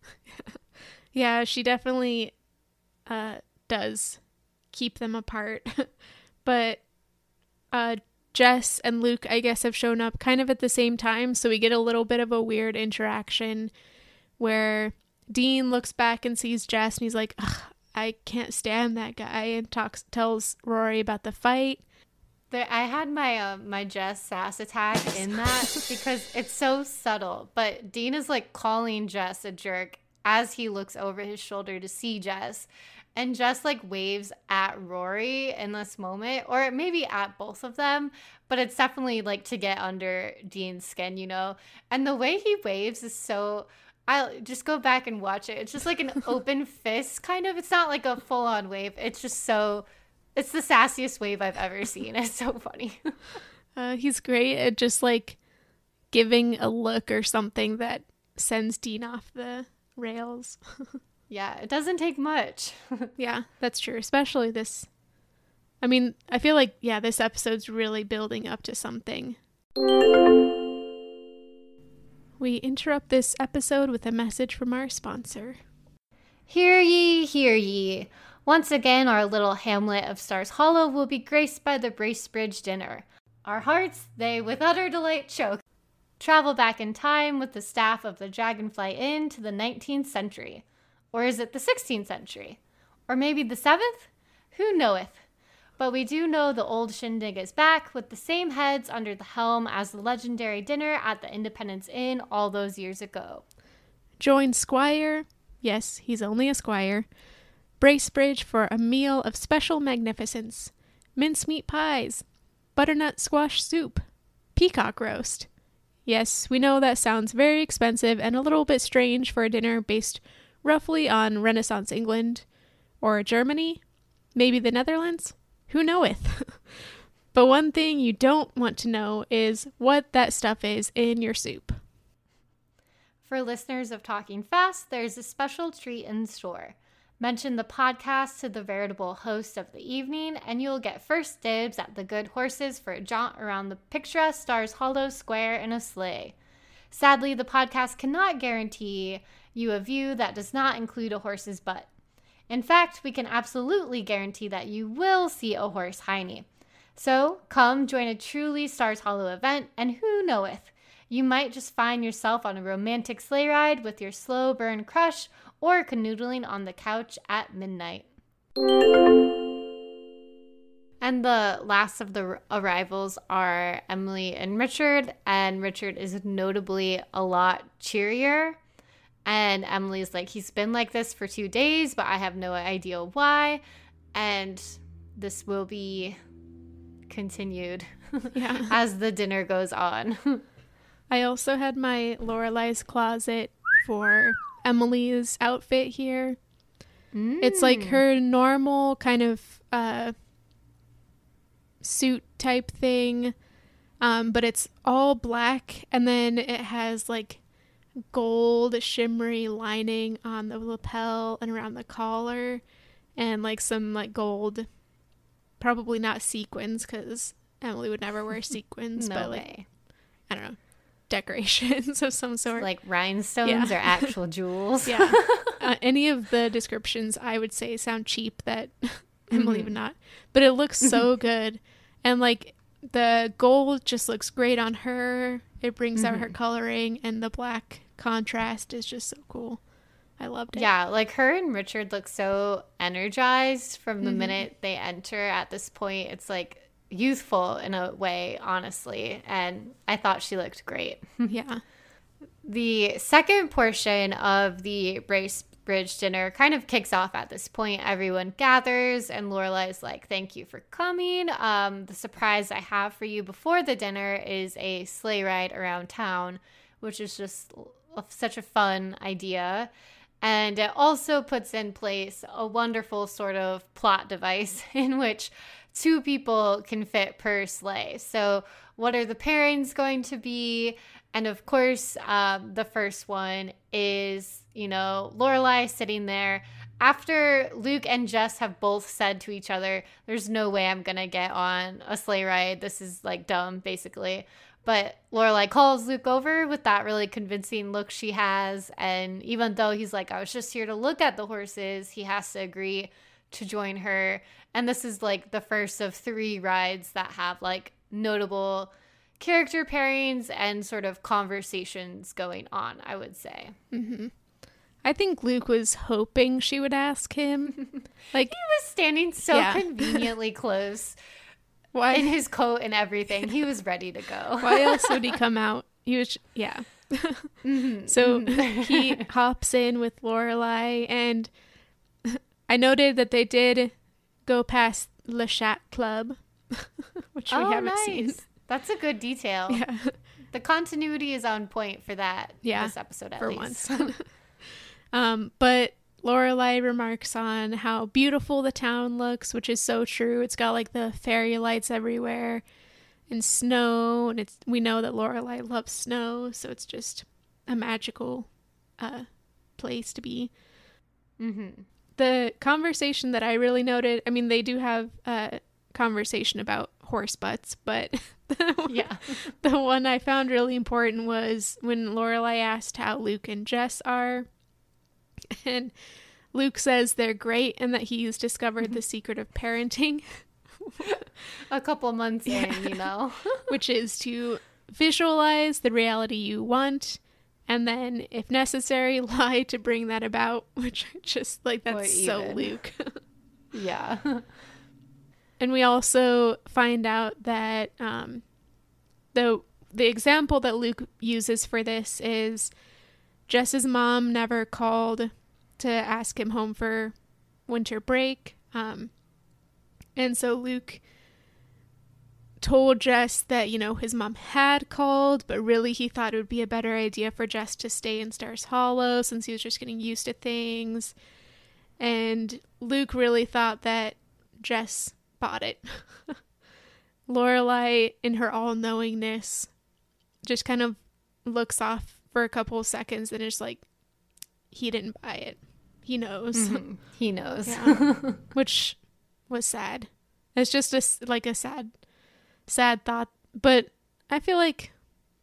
Yeah, she definitely uh, does keep them apart. But uh, Jess and Luke, I guess, have shown up kind of at the same time, so we get a little bit of a weird interaction where Dean looks back and sees Jess, and he's like, ugh, I can't stand that guy, and talks tells Rory about the fight. There, I had my uh, my Jess sass attack in that because it's so subtle. But Dean is like calling Jess a jerk as he looks over his shoulder to see Jess. And Jess like waves at Rory in this moment, or maybe at both of them. But it's definitely like to get under Dean's skin, you know. And the way he waves is so... I'll just go back and watch it. It's just like an open fist kind of. It's not like a full on wave. It's just so... It's the sassiest wave I've ever seen. It's so funny. uh, he's great at just like giving a look or something that sends Dean off the rails. Yeah, it doesn't take much. Yeah, that's true. Especially this. I mean, I feel like, yeah, this episode's really building up to something. We interrupt this episode with a message from our sponsor. Hear ye, hear ye. Once again, our little hamlet of Stars Hollow will be graced by the Bracebridge dinner. Our hearts, they with utter delight choke. Travel back in time with the staff of the Dragonfly Inn to the nineteenth century. Or is it the sixteenth century? Or maybe the seventh? Who knoweth? But we do know the old shindig is back with the same heads under the helm as the legendary dinner at the Independence Inn all those years ago. Join Squire, yes, he's only a squire, Bracebridge for a meal of special magnificence. Mincemeat pies, butternut squash soup, peacock roast. Yes, we know that sounds very expensive and a little bit strange for a dinner based roughly on Renaissance England or Germany, maybe the Netherlands, who knoweth? But one thing you don't want to know is what that stuff is in your soup. For listeners of Talking Fast, there's a special treat in store. Mention the podcast to the veritable host of the evening, and you'll get first dibs at the good horses for a jaunt around the picturesque Stars Hollow Square in a sleigh. Sadly, the podcast cannot guarantee you a view that does not include a horse's butt. In fact, we can absolutely guarantee that you will see a horse hiney. So come join a truly Stars Hollow event, and who knoweth, you might just find yourself on a romantic sleigh ride with your slow burn crush or canoodling on the couch at midnight. And the last of the arrivals are Emily and Richard, and Richard is notably a lot cheerier. And Emily's like, he's been like this for two days, but I have no idea why. And this will be continued Yeah. as the dinner goes on. I also had my Lorelai's closet for Emily's outfit here. Mm. It's like her normal kind of uh, suit type thing, um, but it's all black, and then it has like gold shimmery lining on the lapel and around the collar, and like some like gold, probably not sequins because Emily would never wear sequins, No but like way. I don't know, decorations of some sort. Like rhinestones Yeah. or actual jewels. Yeah. Uh, any of the descriptions I would say sound cheap that Emily Mhm. would not. But it looks so good. And like the gold just looks great on her. It brings out her Mhm. coloring, and the black contrast is just so cool. I loved it. Yeah, like her and Richard look so energized from the Mhm. minute they enter at this point. It's like youthful in a way, honestly. And I thought she looked great. Yeah. The second portion of the Bracebridge dinner kind of kicks off at this point. Everyone gathers, and Lorelai's like, thank you for coming. Um, the surprise I have for you before the dinner is a sleigh ride around town, which is just such a fun idea. And it also puts in place a wonderful sort of plot device in which two people can fit per sleigh. So what are the pairings going to be? And of course, um, the first one is, you know, Lorelai sitting there after Luke and Jess have both said to each other, there's no way I'm going to get on a sleigh ride. This is like dumb, basically. But Lorelai calls Luke over with that really convincing look she has. And even though he's like, I was just here to look at the horses, he has to agree to join her. And this is like the first of three rides that have like notable character pairings and sort of conversations going on, I would say. Mm-hmm. I think Luke was hoping she would ask him. Like, he was standing so Yeah. conveniently close why? in his coat and everything. He was ready to go. Why else would he come out? He was, yeah. Mhm, So mhm. he hops in with Lorelai, and I noted that they did go past Le Chat Club, which we Oh, haven't nice. seen. That's a good detail. Yeah, The continuity is on point for that Yeah, this episode at for least. once. um, but Lorelai remarks on how beautiful the town looks, which is so true. It's got like the fairy lights everywhere and snow, and it's we know that Lorelai loves snow, so it's just a magical uh, place to be. Mm-hmm. The conversation that I really noted, I mean, they do have a conversation about horse butts, but the, Yeah. the one I found really important was when Lorelai asked how Luke and Jess are. And Luke says they're great and that he's discovered the secret of parenting, A couple months Yeah. in, you know. which is to visualize the reality you want and then, if necessary, lie to bring that about, which I just like, that's Or so even. Luke. Yeah. And we also find out that um, the the example that Luke uses for this is Jess's mom never called to ask him home for winter break. Um, and so Luke told Jess that, you know, his mom had called, but really he thought it would be a better idea for Jess to stay in Stars Hollow since he was just getting used to things. And Luke really thought that Jess bought it. Lorelai, in her all-knowingness, just kind of looks off for a couple of seconds and is like, he didn't buy it. He knows. Mm-hmm. He knows. Yeah. Which was sad. It's just a, like a sad, sad thought. But I feel like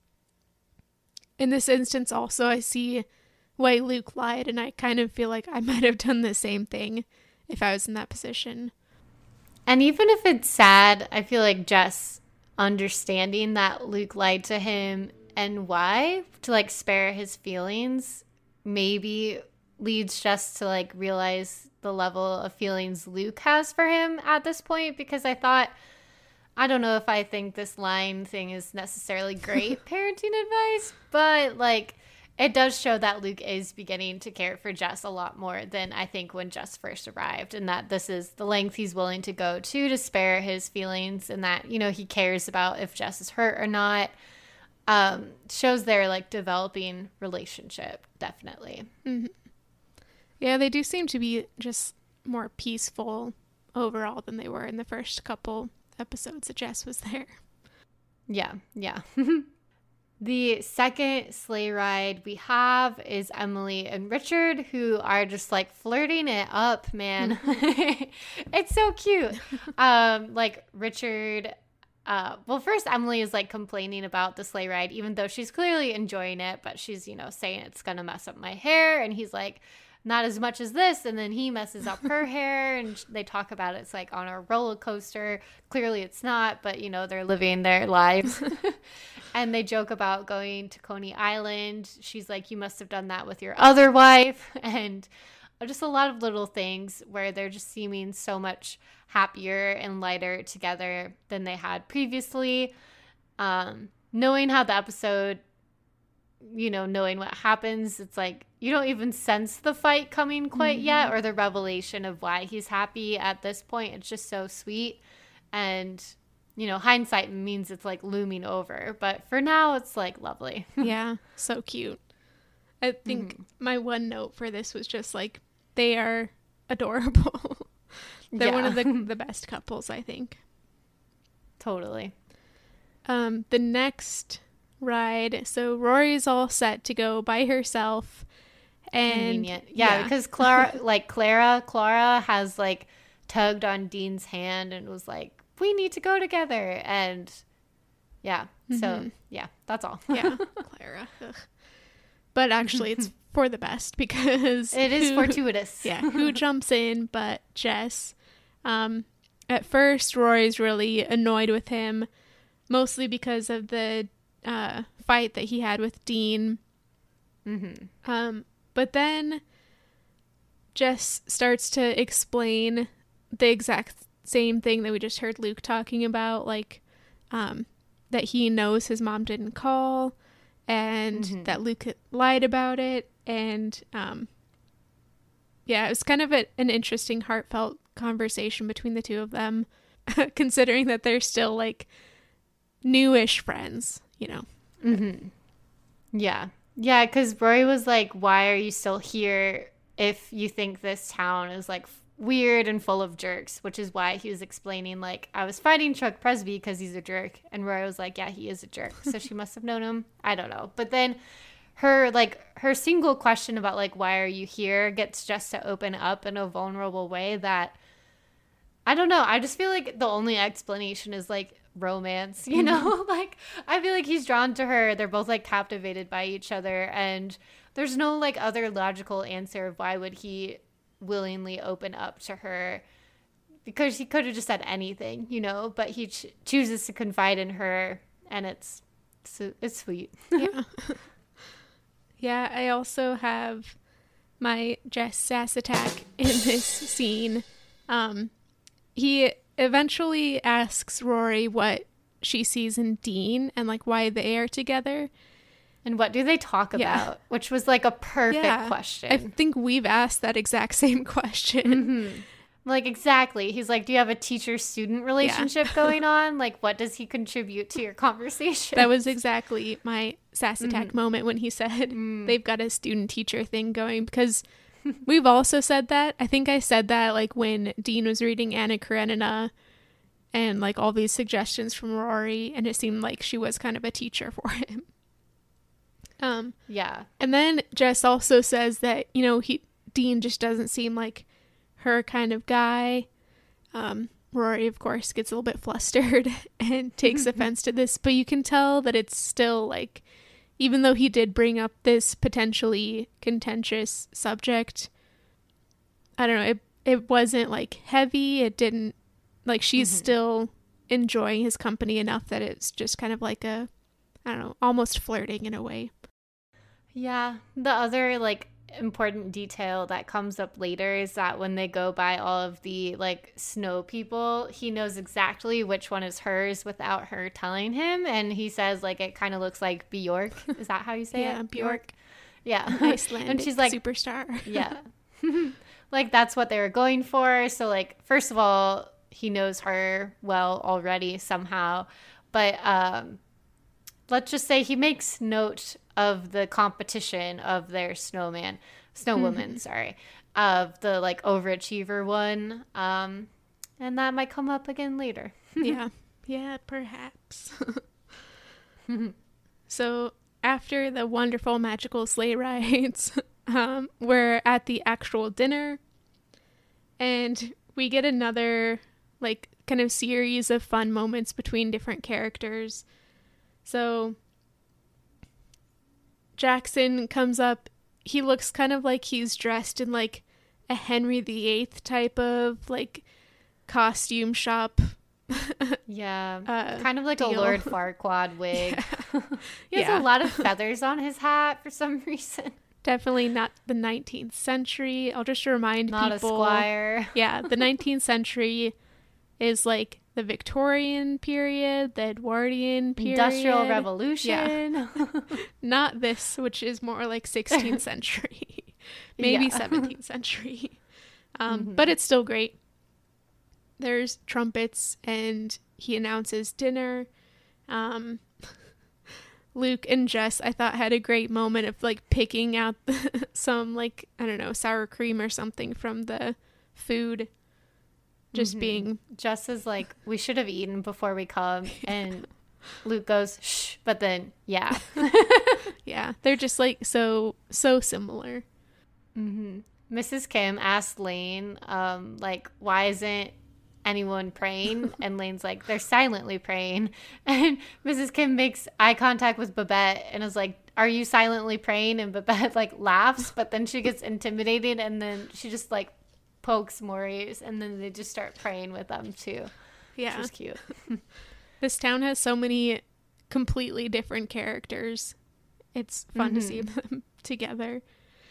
in this instance also I see why Luke lied, and I kind of feel like I might have done the same thing if I was in that position. And even if it's sad, I feel like Jess understanding that Luke lied to him and why, to like spare his feelings, maybe leads Jess to like realize the level of feelings Luke has for him at this point. Because I thought, I don't know if I think this line thing is necessarily great parenting advice, but like it does show that Luke is beginning to care for Jess a lot more than I think when Jess first arrived, and that this is the length he's willing to go to to spare his feelings, and that, you know, he cares about if Jess is hurt or not. Um, shows their like developing relationship, definitely. Mm-hmm. Yeah, they do seem to be just more peaceful overall than they were in the first couple episodes that Jess was there. Yeah, yeah. The second sleigh ride we have is Emily and Richard, who are just like flirting it up, man. It's so cute. Um, like Richard, uh, well, first Emily is like complaining about the sleigh ride, even though she's clearly enjoying it, but she's, you know, saying it's going to mess up my hair. And he's like, not as much as this. And then he messes up her hair, and they talk about it. It's like on a roller coaster. Clearly it's not, but you know, they're living their lives. And they joke about going to Coney Island. She's like, you must have done that with your other wife. And just a lot of little things where they're just seeming so much happier and lighter together than they had previously. Um, knowing how the episode, you know, knowing what happens, it's like you don't even sense the fight coming quite mm-hmm. yet, or the revelation of why he's happy at this point. It's just so sweet. And, you know, hindsight means it's like looming over. But for now, it's like lovely. Yeah, so cute. I think mm-hmm. my one note for this was just like, they are adorable. They're yeah. one of the, the best couples, I think. Totally. Um, the next ride, so Rory's all set to go by herself, and convenient. Yeah, yeah. Because Clara like Clara Clara has like tugged on Dean's hand and was like, we need to go together. And yeah, mm-hmm. so yeah, that's all. Yeah, Clara. Ugh. But actually it's for the best, because it is who, fortuitous. Yeah, who jumps in but Jess. Um at first Rory's really annoyed with him, mostly because of the uh fight that he had with Dean. Mm-hmm. Um but then Jess starts to explain the exact same thing that we just heard Luke talking about, like um that he knows his mom didn't call, and mm-hmm. that Luke lied about it. And um yeah, it was kind of a, an interesting, heartfelt conversation between the two of them, considering that they're still like newish friends, you know. Mm-hmm. Yeah. Yeah, because Rory was like, why are you still here if you think this town is like weird and full of jerks? Which is why he was explaining, like, I was fighting Chuck Presby because he's a jerk. And Rory was like, yeah, he is a jerk. So she must have known him. I don't know. But then her, like, her single question about, like, why are you here gets Jess to open up in a vulnerable way that, I don't know. I just feel like the only explanation is, like, romance, you know? Like, I feel like he's drawn to her. They're both like captivated by each other, and there's no like other logical answer of why would he willingly open up to her, because he could have just said anything, you know, but he ch- chooses to confide in her, and it's it's, it's sweet. Yeah. Yeah, I also have my Jess sass attack in this scene. Um he eventually asks Rory what she sees in Dean and like why they are together. And what do they talk about? Yeah. Which was like a perfect yeah. question. I think we've asked that exact same question. Mm-hmm. Like, exactly. He's like, do you have a teacher-student relationship yeah. going on? Like, what does he contribute to your conversation? That was exactly my sass attack mm. moment when he said mm. they've got a student-teacher thing going, because we've also said that. I think I said that, like, when Dean was reading Anna Karenina and, like, all these suggestions from Rory, and it seemed like she was kind of a teacher for him. Um, yeah. And then Jess also says that, you know, he Dean just doesn't seem like her kind of guy. Um, Rory, of course, gets a little bit flustered and takes offense to this, but you can tell that it's still, like, even though he did bring up this potentially contentious subject, I don't know, it, it wasn't, like, heavy. It didn't, like, she's mm-hmm. still enjoying his company enough that it's just kind of like a, I don't know, almost flirting in a way. Yeah. The other, like, important detail that comes up later is that when they go by all of the, like, snow people, he knows exactly which one is hers without her telling him, and he says, like, it kind of looks like Bjork. Is that how you say yeah, it? Bjork. Bjork. Yeah. Icelandic and she's like, superstar. yeah. Like, that's what they were going for. So, like, first of all, he knows her well already somehow, but um let's just say he makes note of the competition of their snowman, snowwoman, mm-hmm. sorry, of the, like, overachiever one. Um, and that might come up again later. yeah. Yeah, perhaps. So after the wonderful magical sleigh rides, um, we're at the actual dinner, and we get another, like, kind of series of fun moments between different characters. So Jackson comes up. He looks kind of like he's dressed in, like, a Henry the Eighth type of, like, costume shop. Yeah. uh, kind of like deal. A Lord Farquaad wig. Yeah. He has yeah. a lot of feathers on his hat for some reason. Definitely not the nineteenth century. I'll just remind not people. Not a squire. Yeah, the nineteenth century is, like, the Victorian period, the Edwardian period. Industrial Revolution. Yeah. Not this, which is more like sixteenth century. Maybe yeah. seventeenth century. Um, mm-hmm. But it's still great. There's trumpets, and he announces dinner. Um, Luke and Jess, I thought, had a great moment of, like, picking out the, some, like, I don't know, sour cream or something from the food. Just mm-hmm. being... Jess is like, we should have eaten before we come. And Luke goes, shh, but then, yeah. Yeah, they're just, like, so, so similar. Mm-hmm. Missus Kim asked Lane, um, like, why isn't anyone praying? And Lane's like, they're silently praying. And Missus Kim makes eye contact with Babette and is like, are you silently praying? And Babette, like, laughs, but then she gets intimidated, and then she just, like, pokes Maurice, and then they just start praying with them too. Yeah, which is cute. This town has so many completely different characters. It's fun mm-hmm. to see them together.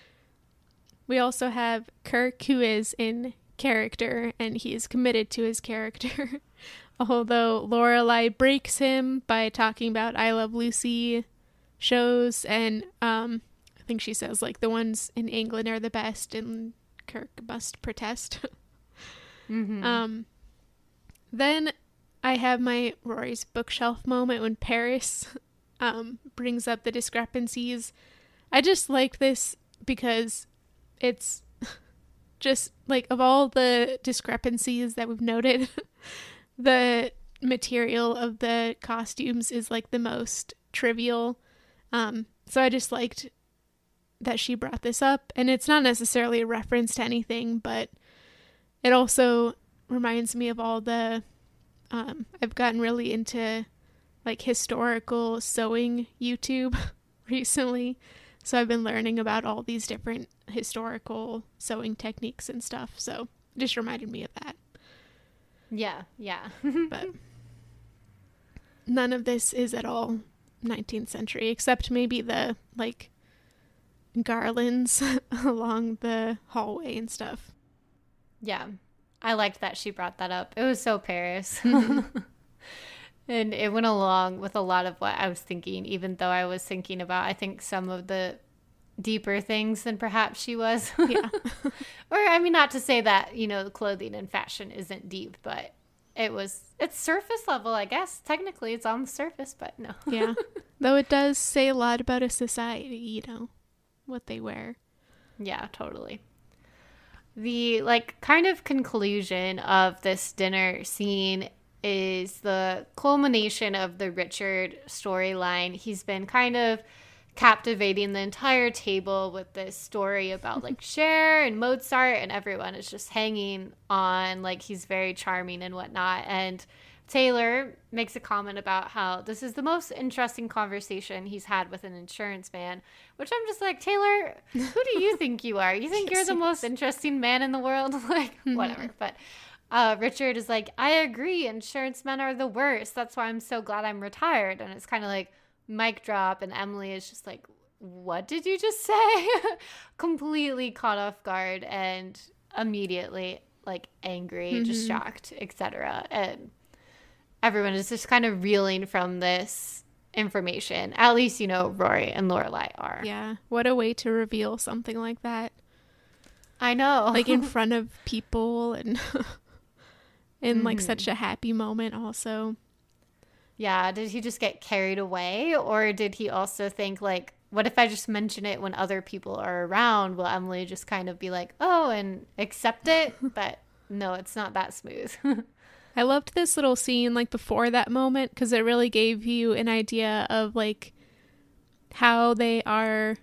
We also have Kirk, who is in character, and he is committed to his character. Although Lorelai breaks him by talking about I Love Lucy shows, and um, I think she says, like, the ones in England are the best, and Kirk must protest. mm-hmm. Um, then I have my Rory's bookshelf moment when Paris um, brings up the discrepancies. I just like this because it's just, like, of all the discrepancies that we've noted, the material of the costumes is, like, the most trivial. Um, so I just liked that she brought this up, and it's not necessarily a reference to anything, but it also reminds me of all the um I've gotten really into, like, historical sewing YouTube recently, so I've been learning about all these different historical sewing techniques and stuff, so it just reminded me of that. Yeah, yeah. But none of this is at all nineteenth century, except maybe the, like, garlands along the hallway and stuff. Yeah, I liked that she brought that up. It was so Paris. And it went along with a lot of what I was thinking, even though I was thinking about, I think, some of the deeper things than perhaps she was. Yeah. Or, I mean, not to say that, you know, clothing and fashion isn't deep, but it was, it's surface level, I guess. Technically, it's on the surface, but no. Yeah. Though it does say a lot about a society, you know, what they wear. Yeah, totally. The, like, kind of conclusion of this dinner scene is the culmination of the Richard storyline. He's been kind of captivating the entire table with this story about like Cher and Mozart, and everyone is just hanging on, like he's very charming and whatnot. And Taylor makes a comment about how this is the most interesting conversation he's had with an insurance man, which I'm just like, Taylor, who do you think you are? You think you're the most interesting man in the world? Like, whatever. But uh, Richard is like, I agree, insurance men are the worst. That's why I'm so glad I'm retired. And it's kind of like, mic drop, and Emily is just like, what did you just say? Completely caught off guard and immediately like angry, mm-hmm. just shocked, et cetera. And everyone is just kind of reeling from this information. At least, you know, Rory and Lorelai are. Yeah. What a way to reveal something like that. I know. Like in front of people and in mm-hmm. like such a happy moment also. Yeah, did he just get carried away, or did he also think like, what if I just mention it when other people are around? Will Emily just kind of be like, oh, and accept it? But no, it's not that smooth. I loved this little scene like before that moment because it really gave you an idea of like how they are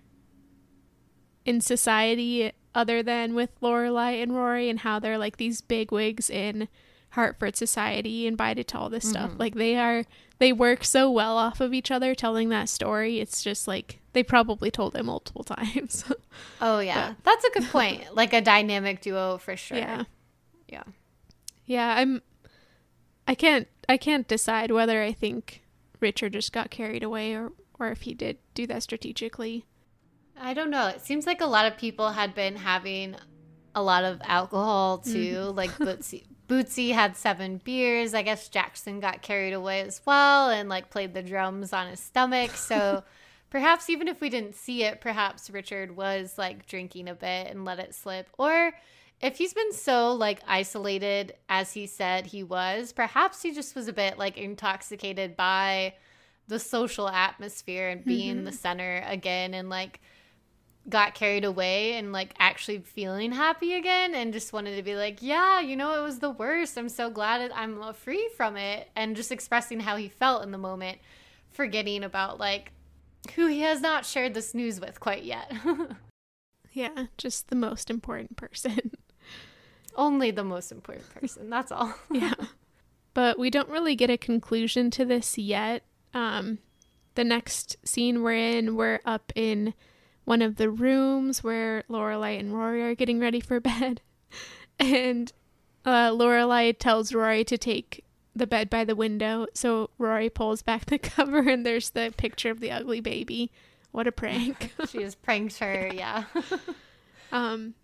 in society other than with Lorelai and Rory, and how they're like these bigwigs in Hartford society invited to all this stuff. Mm-hmm. Like they are, they work so well off of each other telling that story. It's just like, they probably told it multiple times. Oh yeah. But, that's a good point. Like a dynamic duo for sure. Yeah. Yeah. Yeah. I'm, I can't, I can't decide whether I think Richard just got carried away or, or if he did do that strategically. I don't know. It seems like a lot of people had been having a lot of alcohol too. Mm. Like Bootsy, Bootsy had seven beers. I guess Jackson got carried away as well and like played the drums on his stomach. So perhaps even if we didn't see it, perhaps Richard was like drinking a bit and let it slip. Or if he's been so like isolated as he said he was, perhaps he just was a bit like intoxicated by the social atmosphere and being mm-hmm. the center again, and like got carried away and like actually feeling happy again and just wanted to be like, yeah, you know, it was the worst. I'm so glad I'm free from it. And just expressing how he felt in the moment, forgetting about like who he has not shared this news with quite yet. Yeah, just the most important person. Only the most important person. That's all. Yeah. But we don't really get a conclusion to this yet. Um, the next scene we're in, we're up in one of the rooms where Lorelai and Rory are getting ready for bed. And uh, Lorelai tells Rory to take the bed by the window. So Rory pulls back the cover and there's the picture of the ugly baby. What a prank. She just pranked her, yeah. um.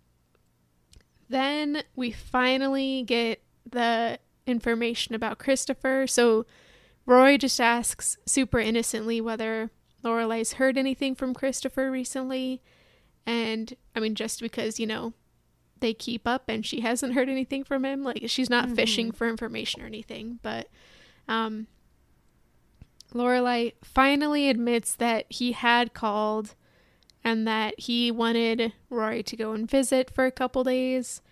Then we finally get the information about Christopher. So Rory just asks super innocently whether Lorelai's heard anything from Christopher recently. And I mean, just because, you know, they keep up and she hasn't heard anything from him. Like, she's not mm-hmm. fishing for information or anything. But um, Lorelai finally admits that he had called and that he wanted Rory to go and visit for a couple days.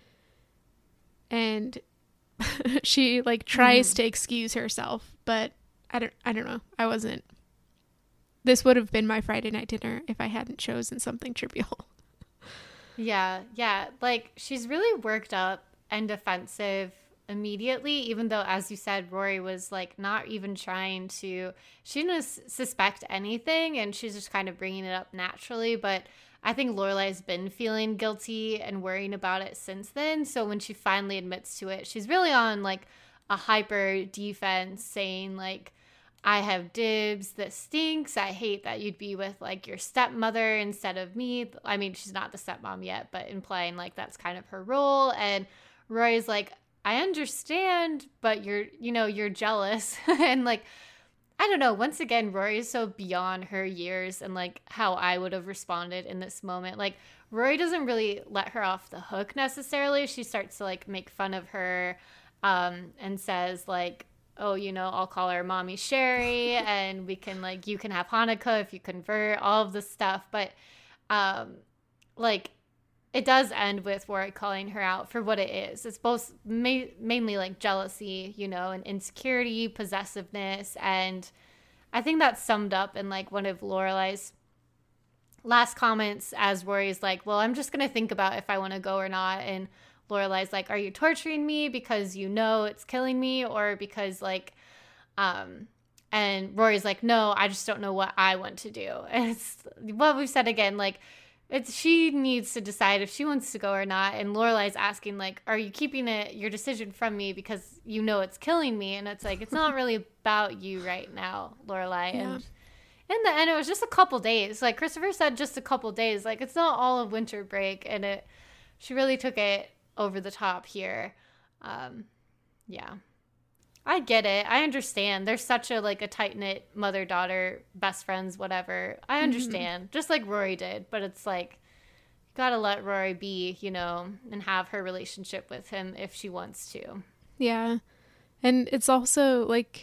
And she like tries mm-hmm. to excuse herself, but I don't I don't know. I wasn't. This would have been my Friday night dinner if I hadn't chosen something trivial. Yeah, yeah. Like, she's really worked up and defensive immediately, even though, as you said, Rory was like not even trying to, she didn't suspect anything and she's just kind of bringing it up naturally. But I think Lorelai's been feeling guilty and worrying about it since then. So when she finally admits to it, she's really on like a hyper defense, saying like, I have dibs, this stinks, I hate that you'd be with like your stepmother instead of me. I mean, she's not the stepmom yet, but implying like that's kind of her role. And Rory's like, I understand, but you're, you know, you're jealous. And like, I don't know. Once again, Rory is so beyond her years and like how I would have responded in this moment. Like Rory doesn't really let her off the hook necessarily. She starts to like make fun of her um, and says like, oh, you know, I'll call her Mommy Sherry and we can like, you can have Hanukkah if you convert, all of this stuff. But um, like it does end with Rory calling her out for what it is. It's both ma- mainly like jealousy, you know, and insecurity, possessiveness. And I think that's summed up in like one of Lorelai's last comments as Rory's like, well, I'm just going to think about if I want to go or not. And Lorelai's like, are you torturing me because you know it's killing me, or because like, um, and Rory's like, no, I just don't know what I want to do. And it's what we've said again, like, it's she needs to decide if she wants to go or not. And Lorelai's asking like, are you keeping it your decision from me because you know it's killing me? And it's like, it's not really about you right now, Lorelai. Yeah. And in the end, it was just a couple days. Like Christopher said, just a couple days. Like it's not all of winter break, and it she really took it over the top here. Um, yeah. I get it. I understand. There's such a like a tight-knit mother-daughter, best friends, whatever. I understand. Mm-hmm. Just like Rory did. But it's like, you gotta let Rory be, you know, and have her relationship with him if she wants to. Yeah. And it's also like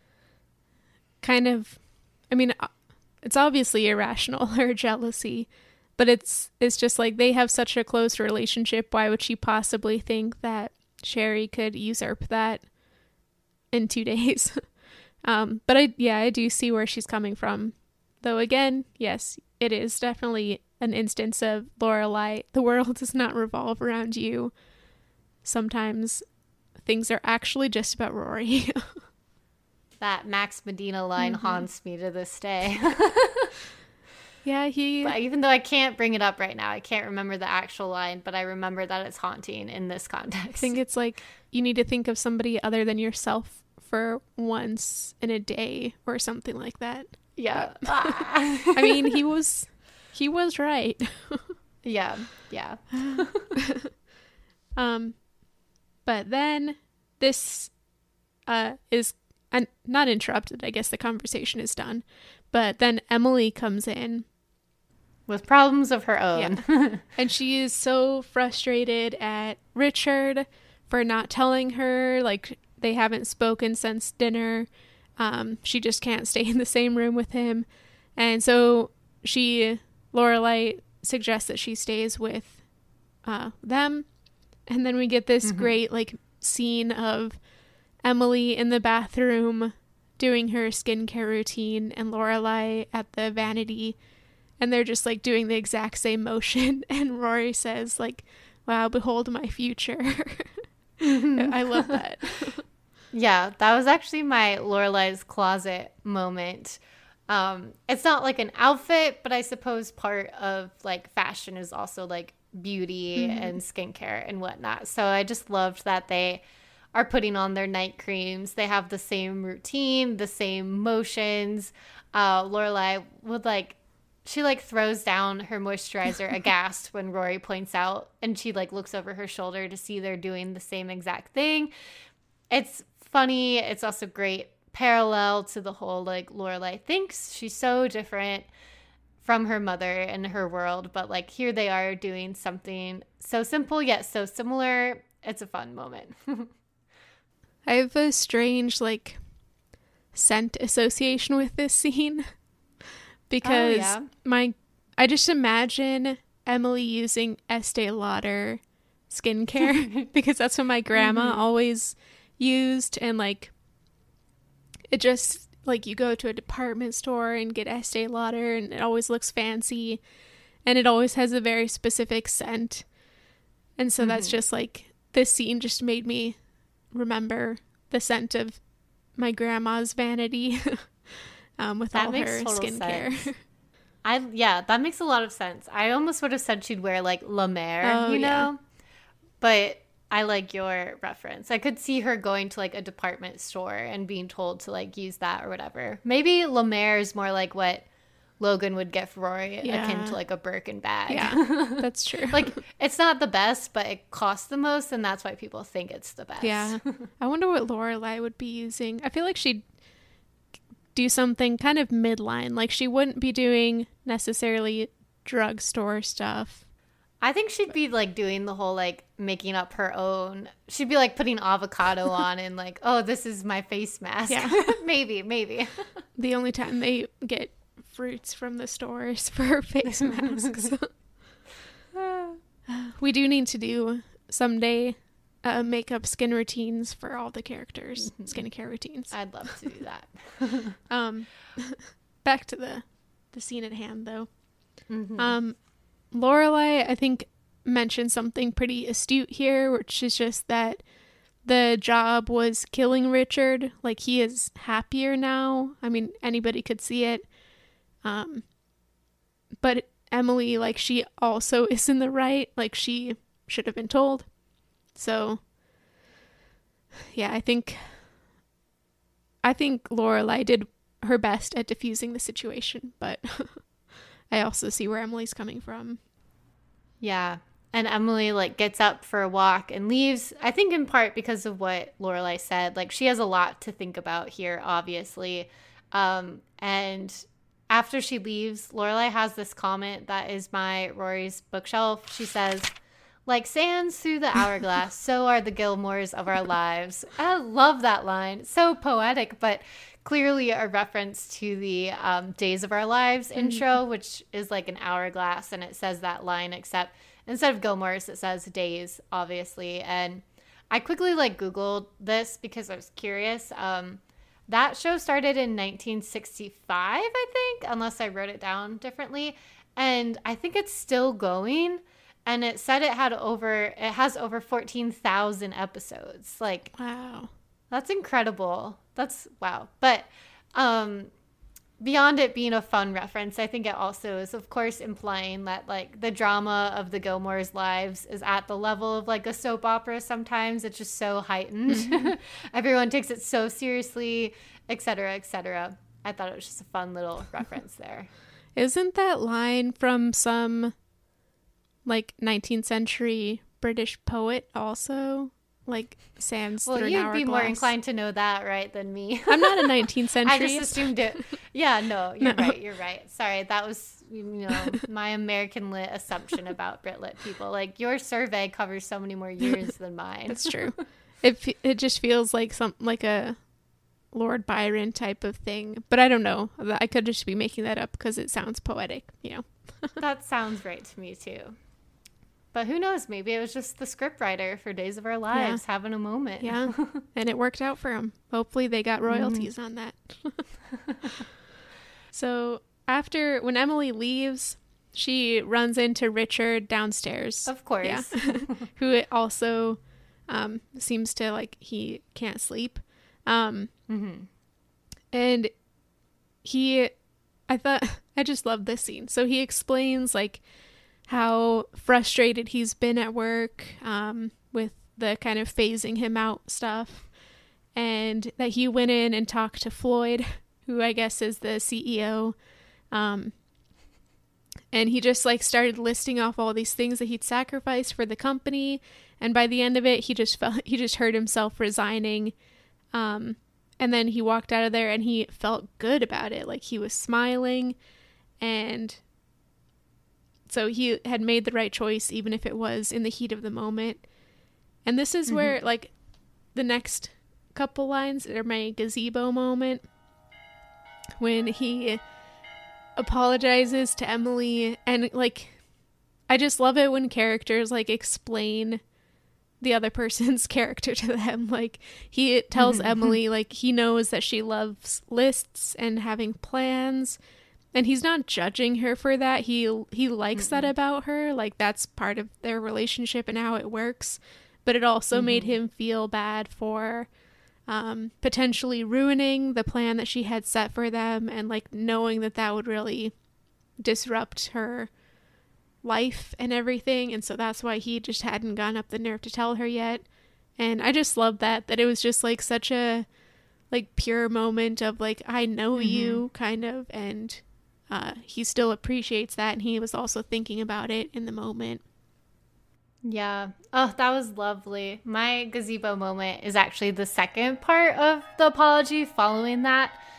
kind of, I mean, it's obviously irrational, her jealousy. But it's it's just like they have such a close relationship. Why would she possibly think that Sherry could usurp that in two days? um, but I yeah, I do see where she's coming from. Though again, yes, it is definitely an instance of Lorelai. The world does not revolve around you. Sometimes things are actually just about Rory. That Max Medina line mm-hmm. haunts me to this day. Yeah, he... But even though I can't bring it up right now, I can't remember the actual line, but I remember that it's haunting in this context. I think it's like, you need to think of somebody other than yourself for once in a day or something like that. Yeah. I mean, he was, he was right. Yeah, yeah. um, But then this uh, is uh, not interrupted. I guess the conversation is done. But then Emily comes in. With problems of her own. Yeah. And she is so frustrated at Richard for not telling her, like, they haven't spoken since dinner. Um, she just can't stay in the same room with him. And so she, Lorelai, suggests that she stays with uh, them. And then we get this mm-hmm. great, like, scene of Emily in the bathroom doing her skincare routine and Lorelai at the vanity. And they're just, like, doing the exact same motion. And Rory says, like, wow, behold my future. I love that. Yeah, that was actually my Lorelai's closet moment. Um, it's not like an outfit, but I suppose part of, like, fashion is also, like, beauty mm-hmm. and skincare and whatnot. So I just loved that they are putting on their night creams. They have the same routine, the same motions. Uh, Lorelai would, like... She, like, throws down her moisturizer aghast when Rory points out, and she, like, looks over her shoulder to see they're doing the same exact thing. It's funny. It's also great parallel to the whole, like, Lorelai thinks she's so different from her mother and her world, but, like, here they are doing something so simple yet so similar. It's a fun moment. I have a strange, like, scent association with this scene. Because oh, yeah. my, I just imagine Emily using Estee Lauder skincare because that's what my grandma mm-hmm. always used. And like, it just, like, you go to a department store and get Estee Lauder and it always looks fancy and it always has a very specific scent. And so mm-hmm. that's just like, this scene just made me remember the scent of my grandma's vanity. Um, with that all her skincare. I yeah, that makes a lot of sense. I almost would have said she'd wear like La Mer, oh, you know? Yeah. But I like your reference. I could see her going to like a department store and being told to like use that or whatever. Maybe La Mer is more like what Logan would get for Rory, yeah. akin to like a Birkin bag. Yeah, that's true. Like, it's not the best, but it costs the most, and that's why people think it's the best. Yeah. I wonder what Lorelai would be using. I feel like she'd do something kind of midline. Like she wouldn't be doing necessarily drugstore stuff. I think she'd be like doing the whole like making up her own. She'd be like putting avocado on and like, oh, this is my face mask. Yeah. maybe, maybe. The only time they get fruits from the stores for face masks. We do need to do someday uh, makeup skin routines for all the characters, mm-hmm. skincare routines. I'd love to do that. um, back to the the scene at hand, though. Mm-hmm. Um, Lorelai, I think, mentioned something pretty astute here, which is just that the job was killing Richard. Like, he is happier now. I mean, anybody could see it. Um, but Emily, like, she also is in the right. Like, she should have been told. So, yeah, I think, I think Lorelai did her best at diffusing the situation, but I also see where Emily's coming from. Yeah. And Emily like gets up for a walk and leaves, I think in part because of what Lorelai said. Like she has a lot to think about here, obviously. Um, and after she leaves, Lorelai has this comment that is my Rory's bookshelf. She says, like sands through the hourglass, so are the Gilmores of our lives. I love that line. So poetic, but clearly a reference to the um, Days of Our Lives mm-hmm. intro, which is like an hourglass, and it says that line, except instead of Gilmore's, it says Days, obviously. And I quickly like Googled this because I was curious. Um, that show started in nineteen sixty-five, I think, unless I wrote it down differently. And I think it's still going. And it said it had over, it has over fourteen thousand episodes. Like, wow. That's incredible. That's wow. But um, beyond it being a fun reference, I think it also is, of course, implying that like the drama of the Gilmores' lives is at the level of like a soap opera. Sometimes it's just so heightened. Mm-hmm. Everyone takes it so seriously, et cetera, et cetera. I thought it was just a fun little reference there. Isn't that line from some like nineteenth century British poet also? Like sands well, through an you'd hourglass. be more inclined to know that, right, than me. I'm not a nineteenth century. I just assumed it. Yeah, no, you're No. right. You're right. Sorry, that was you know my American lit assumption about Brit lit people. Like your survey covers so many more years than mine. That's true. It it just feels like some like a Lord Byron type of thing, but I don't know. I could just be making that up because it sounds poetic, you know. That sounds right to me too. But who knows? Maybe it was just the scriptwriter for Days of Our Lives yeah. having a moment. Yeah, and it worked out for him. Hopefully they got royalties mm. on that. So after, when Emily leaves, she runs into Richard downstairs. Of course. Yeah. Who also um, seems to, like, he can't sleep. Um, mm-hmm. And he, I thought, I just love this scene. So he explains, like, how frustrated he's been at work um, with the kind of phasing him out stuff, and that he went in and talked to Floyd, who I guess is the C E O, um, and he just like started listing off all these things that he'd sacrificed for the company, and by the end of it, he just felt he just heard himself resigning, um, and then he walked out of there and he felt good about it, like he was smiling, and so he had made the right choice, even if it was in the heat of the moment. And this is mm-hmm. where, like, the next couple lines are my gazebo moment. When he apologizes to Emily. And, like, I just love it when characters, like, explain the other person's character to them. Like, he tells mm-hmm. Emily, like, he knows that she loves lists and having plans. And he's not judging her for that. He he likes mm-mm. that about her. Like, that's part of their relationship and how it works. But it also mm-hmm. made him feel bad for um, potentially ruining the plan that she had set for them. And, like, knowing that that would really disrupt her life and everything. And so that's why he just hadn't gotten up the nerve to tell her yet. And I just love that. That it was just, like, such a, like, pure moment of, like, I know mm-hmm. you, kind of. And Uh, he still appreciates that, and he was also thinking about it in the moment. Yeah. Oh, that was lovely. My gazebo moment is actually the second part of the apology following that.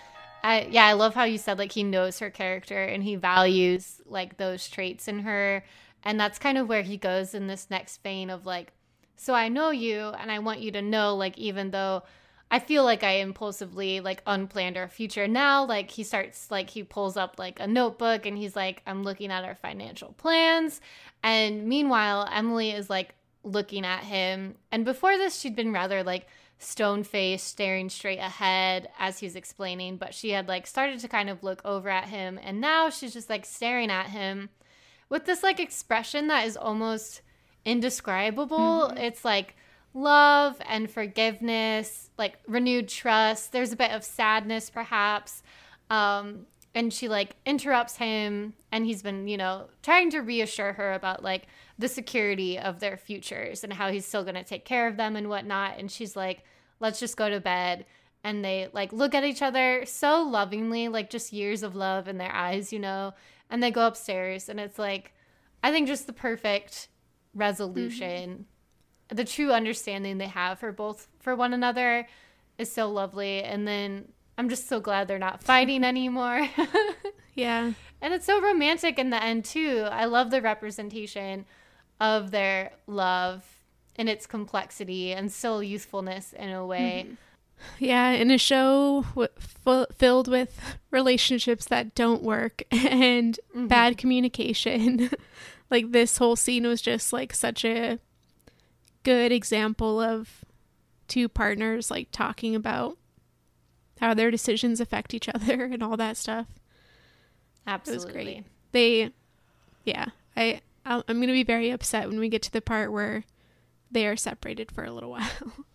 I yeah, I love how you said like he knows her character and he values like those traits in her. And that's kind of where he goes in this next vein of like, so I know you and I want you to know, like, even though I feel like I impulsively like unplanned our future now, like he starts like he pulls up like a notebook and he's like, I'm looking at our financial plans. And meanwhile, Emily is like looking at him. And before this, she'd been rather like stone-faced, staring straight ahead as he's explaining, but she had like started to kind of look over at him, and now she's just like staring at him with this like expression that is almost indescribable. Mm-hmm. It's like love and forgiveness, like renewed trust. There's a bit of sadness perhaps, um and she like interrupts him, and he's been, you know, trying to reassure her about like the security of their futures and how he's still going to take care of them and whatnot. And she's like, let's just go to bed. And they like look at each other so lovingly, like just years of love in their eyes, you know, and they go upstairs, and it's like, I think just the perfect resolution. Mm-hmm. The true understanding they have for both for one another is so lovely. And then I'm just so glad they're not fighting anymore. Yeah. And it's so romantic in the end, too. I love the representation of their love and its complexity and still youthfulness in a way. Mm-hmm. Yeah, in a show w- f- filled with relationships that don't work and mm-hmm. bad communication. Like, this whole scene was just, like, such a good example of two partners, like, talking about how their decisions affect each other and all that stuff. Absolutely. It was great. They, yeah, I, I'll, I'm going to be very upset when we get to the part where they are separated for a little while.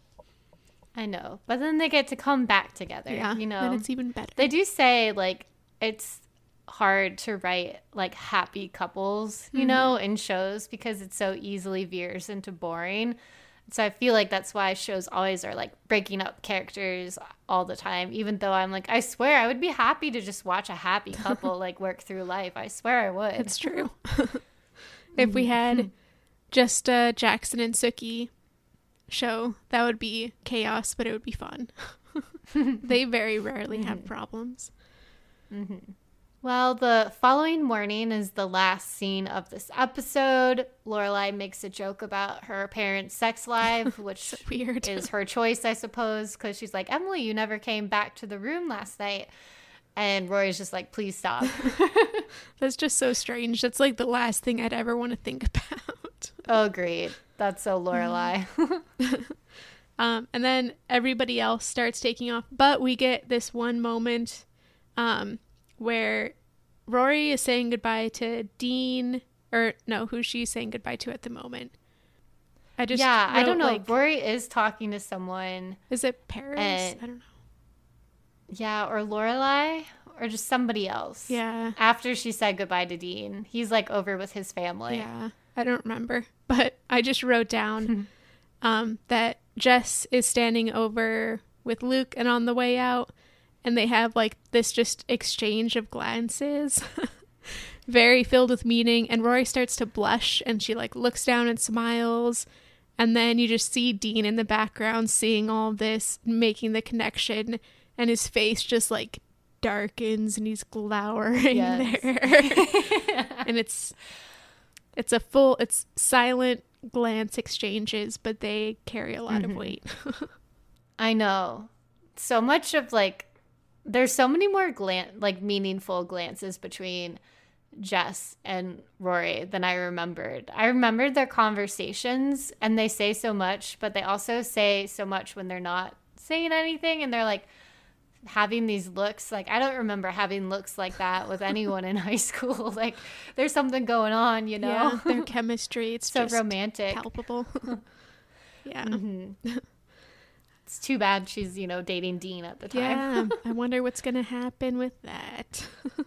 I know. But then they get to come back together, yeah, you know. Then it's even better. They do say, like, it's hard to write, like, happy couples, you mm-hmm. know, in shows because it so easily veers into boring. So I feel like that's why shows always are like breaking up characters all the time, even though I'm like, I swear I would be happy to just watch a happy couple like work through life. I swear I would. It's true. If we had just a Jackson and Sookie show, that would be chaos, but it would be fun. They very rarely mm-hmm. have problems. Mm-hmm. Well, the following morning is the last scene of this episode. Lorelai makes a joke about her parents' sex life, which so weird. is her choice, I suppose, because she's like, Emily, you never came back to the room last night. And Rory's just like, please stop. That's just so strange. That's like the last thing I'd ever want to think about. Oh, great. That's so Lorelai. um, and then everybody else starts taking off. But we get this one moment um, where Rory is saying goodbye to Dean. Or no, who's she saying goodbye to at the moment? I just Yeah, wrote, I don't know. like, Rory is talking to someone. Is it Paris? And, I don't know. Yeah, or Lorelai, or just somebody else. Yeah. After she said goodbye to Dean. He's like over with his family. Yeah, I don't remember. But I just wrote down um, that Jess is standing over with Luke, and on the way out, and they have like this just exchange of glances. Very filled with meaning, and Rory starts to blush, and she like looks down and smiles, and then you just see Dean in the background seeing all this, making the connection, and his face just like darkens and he's glowering yes. there. And it's it's a full it's silent glance exchanges, but they carry a lot mm-hmm. of weight. I know. So much of like there's so many more glan- like meaningful glances between Jess and Rory than I remembered. I remembered their conversations, and they say so much, but they also say so much when they're not saying anything, and they're like having these looks. Like, I don't remember having looks like that with anyone in high school. Like, there's something going on, you know? Yeah, their chemistry, it's so just romantic. Palpable. Yeah. Mm-hmm. It's too bad she's, you know, dating Dean at the time. Yeah, I wonder what's going to happen with that.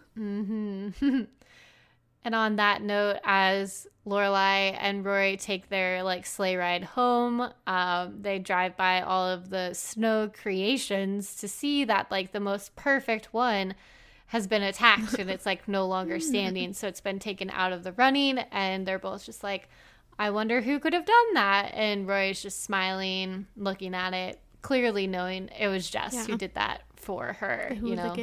Mm-hmm. And on that note, as Lorelai and Rory take their like sleigh ride home, um, they drive by all of the snow creations to see that like the most perfect one has been attacked and it's like no longer standing. So it's been taken out of the running, and they're both just like, I wonder who could have done that. And Rory's just smiling, looking at it, clearly knowing it was Jess yeah. who did that for her. The you know, hooligan.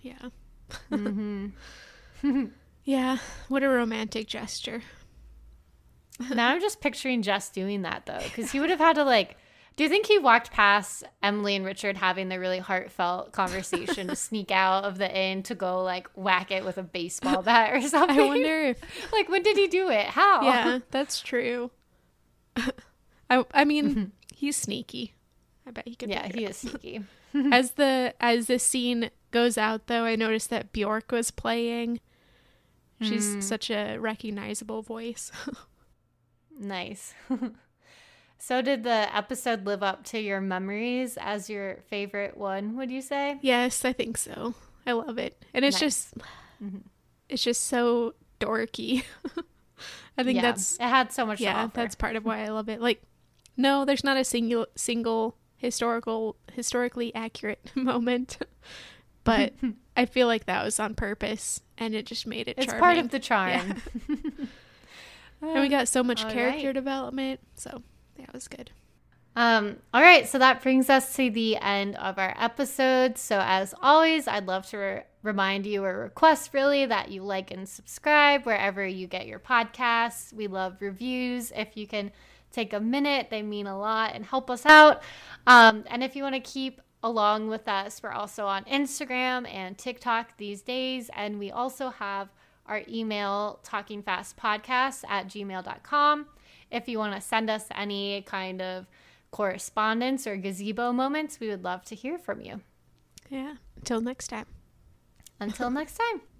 Yeah. Mm-hmm. Yeah. What a romantic gesture. Now I'm just picturing Jess doing that, though, because he would have had to, like, do you think he walked past Emily and Richard having the really heartfelt conversation to sneak out of the inn to go, like, whack it with a baseball bat or something? I wonder if... Like, when did he do it? How? Yeah, that's true. I, I mean, he's sneaky. I bet he could. Yeah, he is sneaky. As the as the scene goes out, though, I noticed that Bjork was playing. She's mm. such a recognizable voice. Nice. So did the episode live up to your memories as your favorite one, would you say? Yes, I think so. I love it. And it's nice. just mm-hmm. it's just so dorky. I think yeah, that's it had so much yeah, to offer. That's part of why I love it. Like, no, there's not a single single historical historically accurate moment. But I feel like that was on purpose and it just made it it's charming. It's part of the charm. Yeah. And we got so much all character right. development. So yeah, it was good. Um, all right, so that brings us to the end of our episode. So as always, I'd love to re- remind you or request really that you like and subscribe wherever you get your podcasts. We love reviews. If you can take a minute, they mean a lot and help us out. Um, and if you want to keep along with us, we're also on Instagram and TikTok these days. And we also have our email, talkingfastpodcast at gmail dot com. If you want to send us any kind of correspondence or gazebo moments, we would love to hear from you. Yeah. Until next time. Until next time.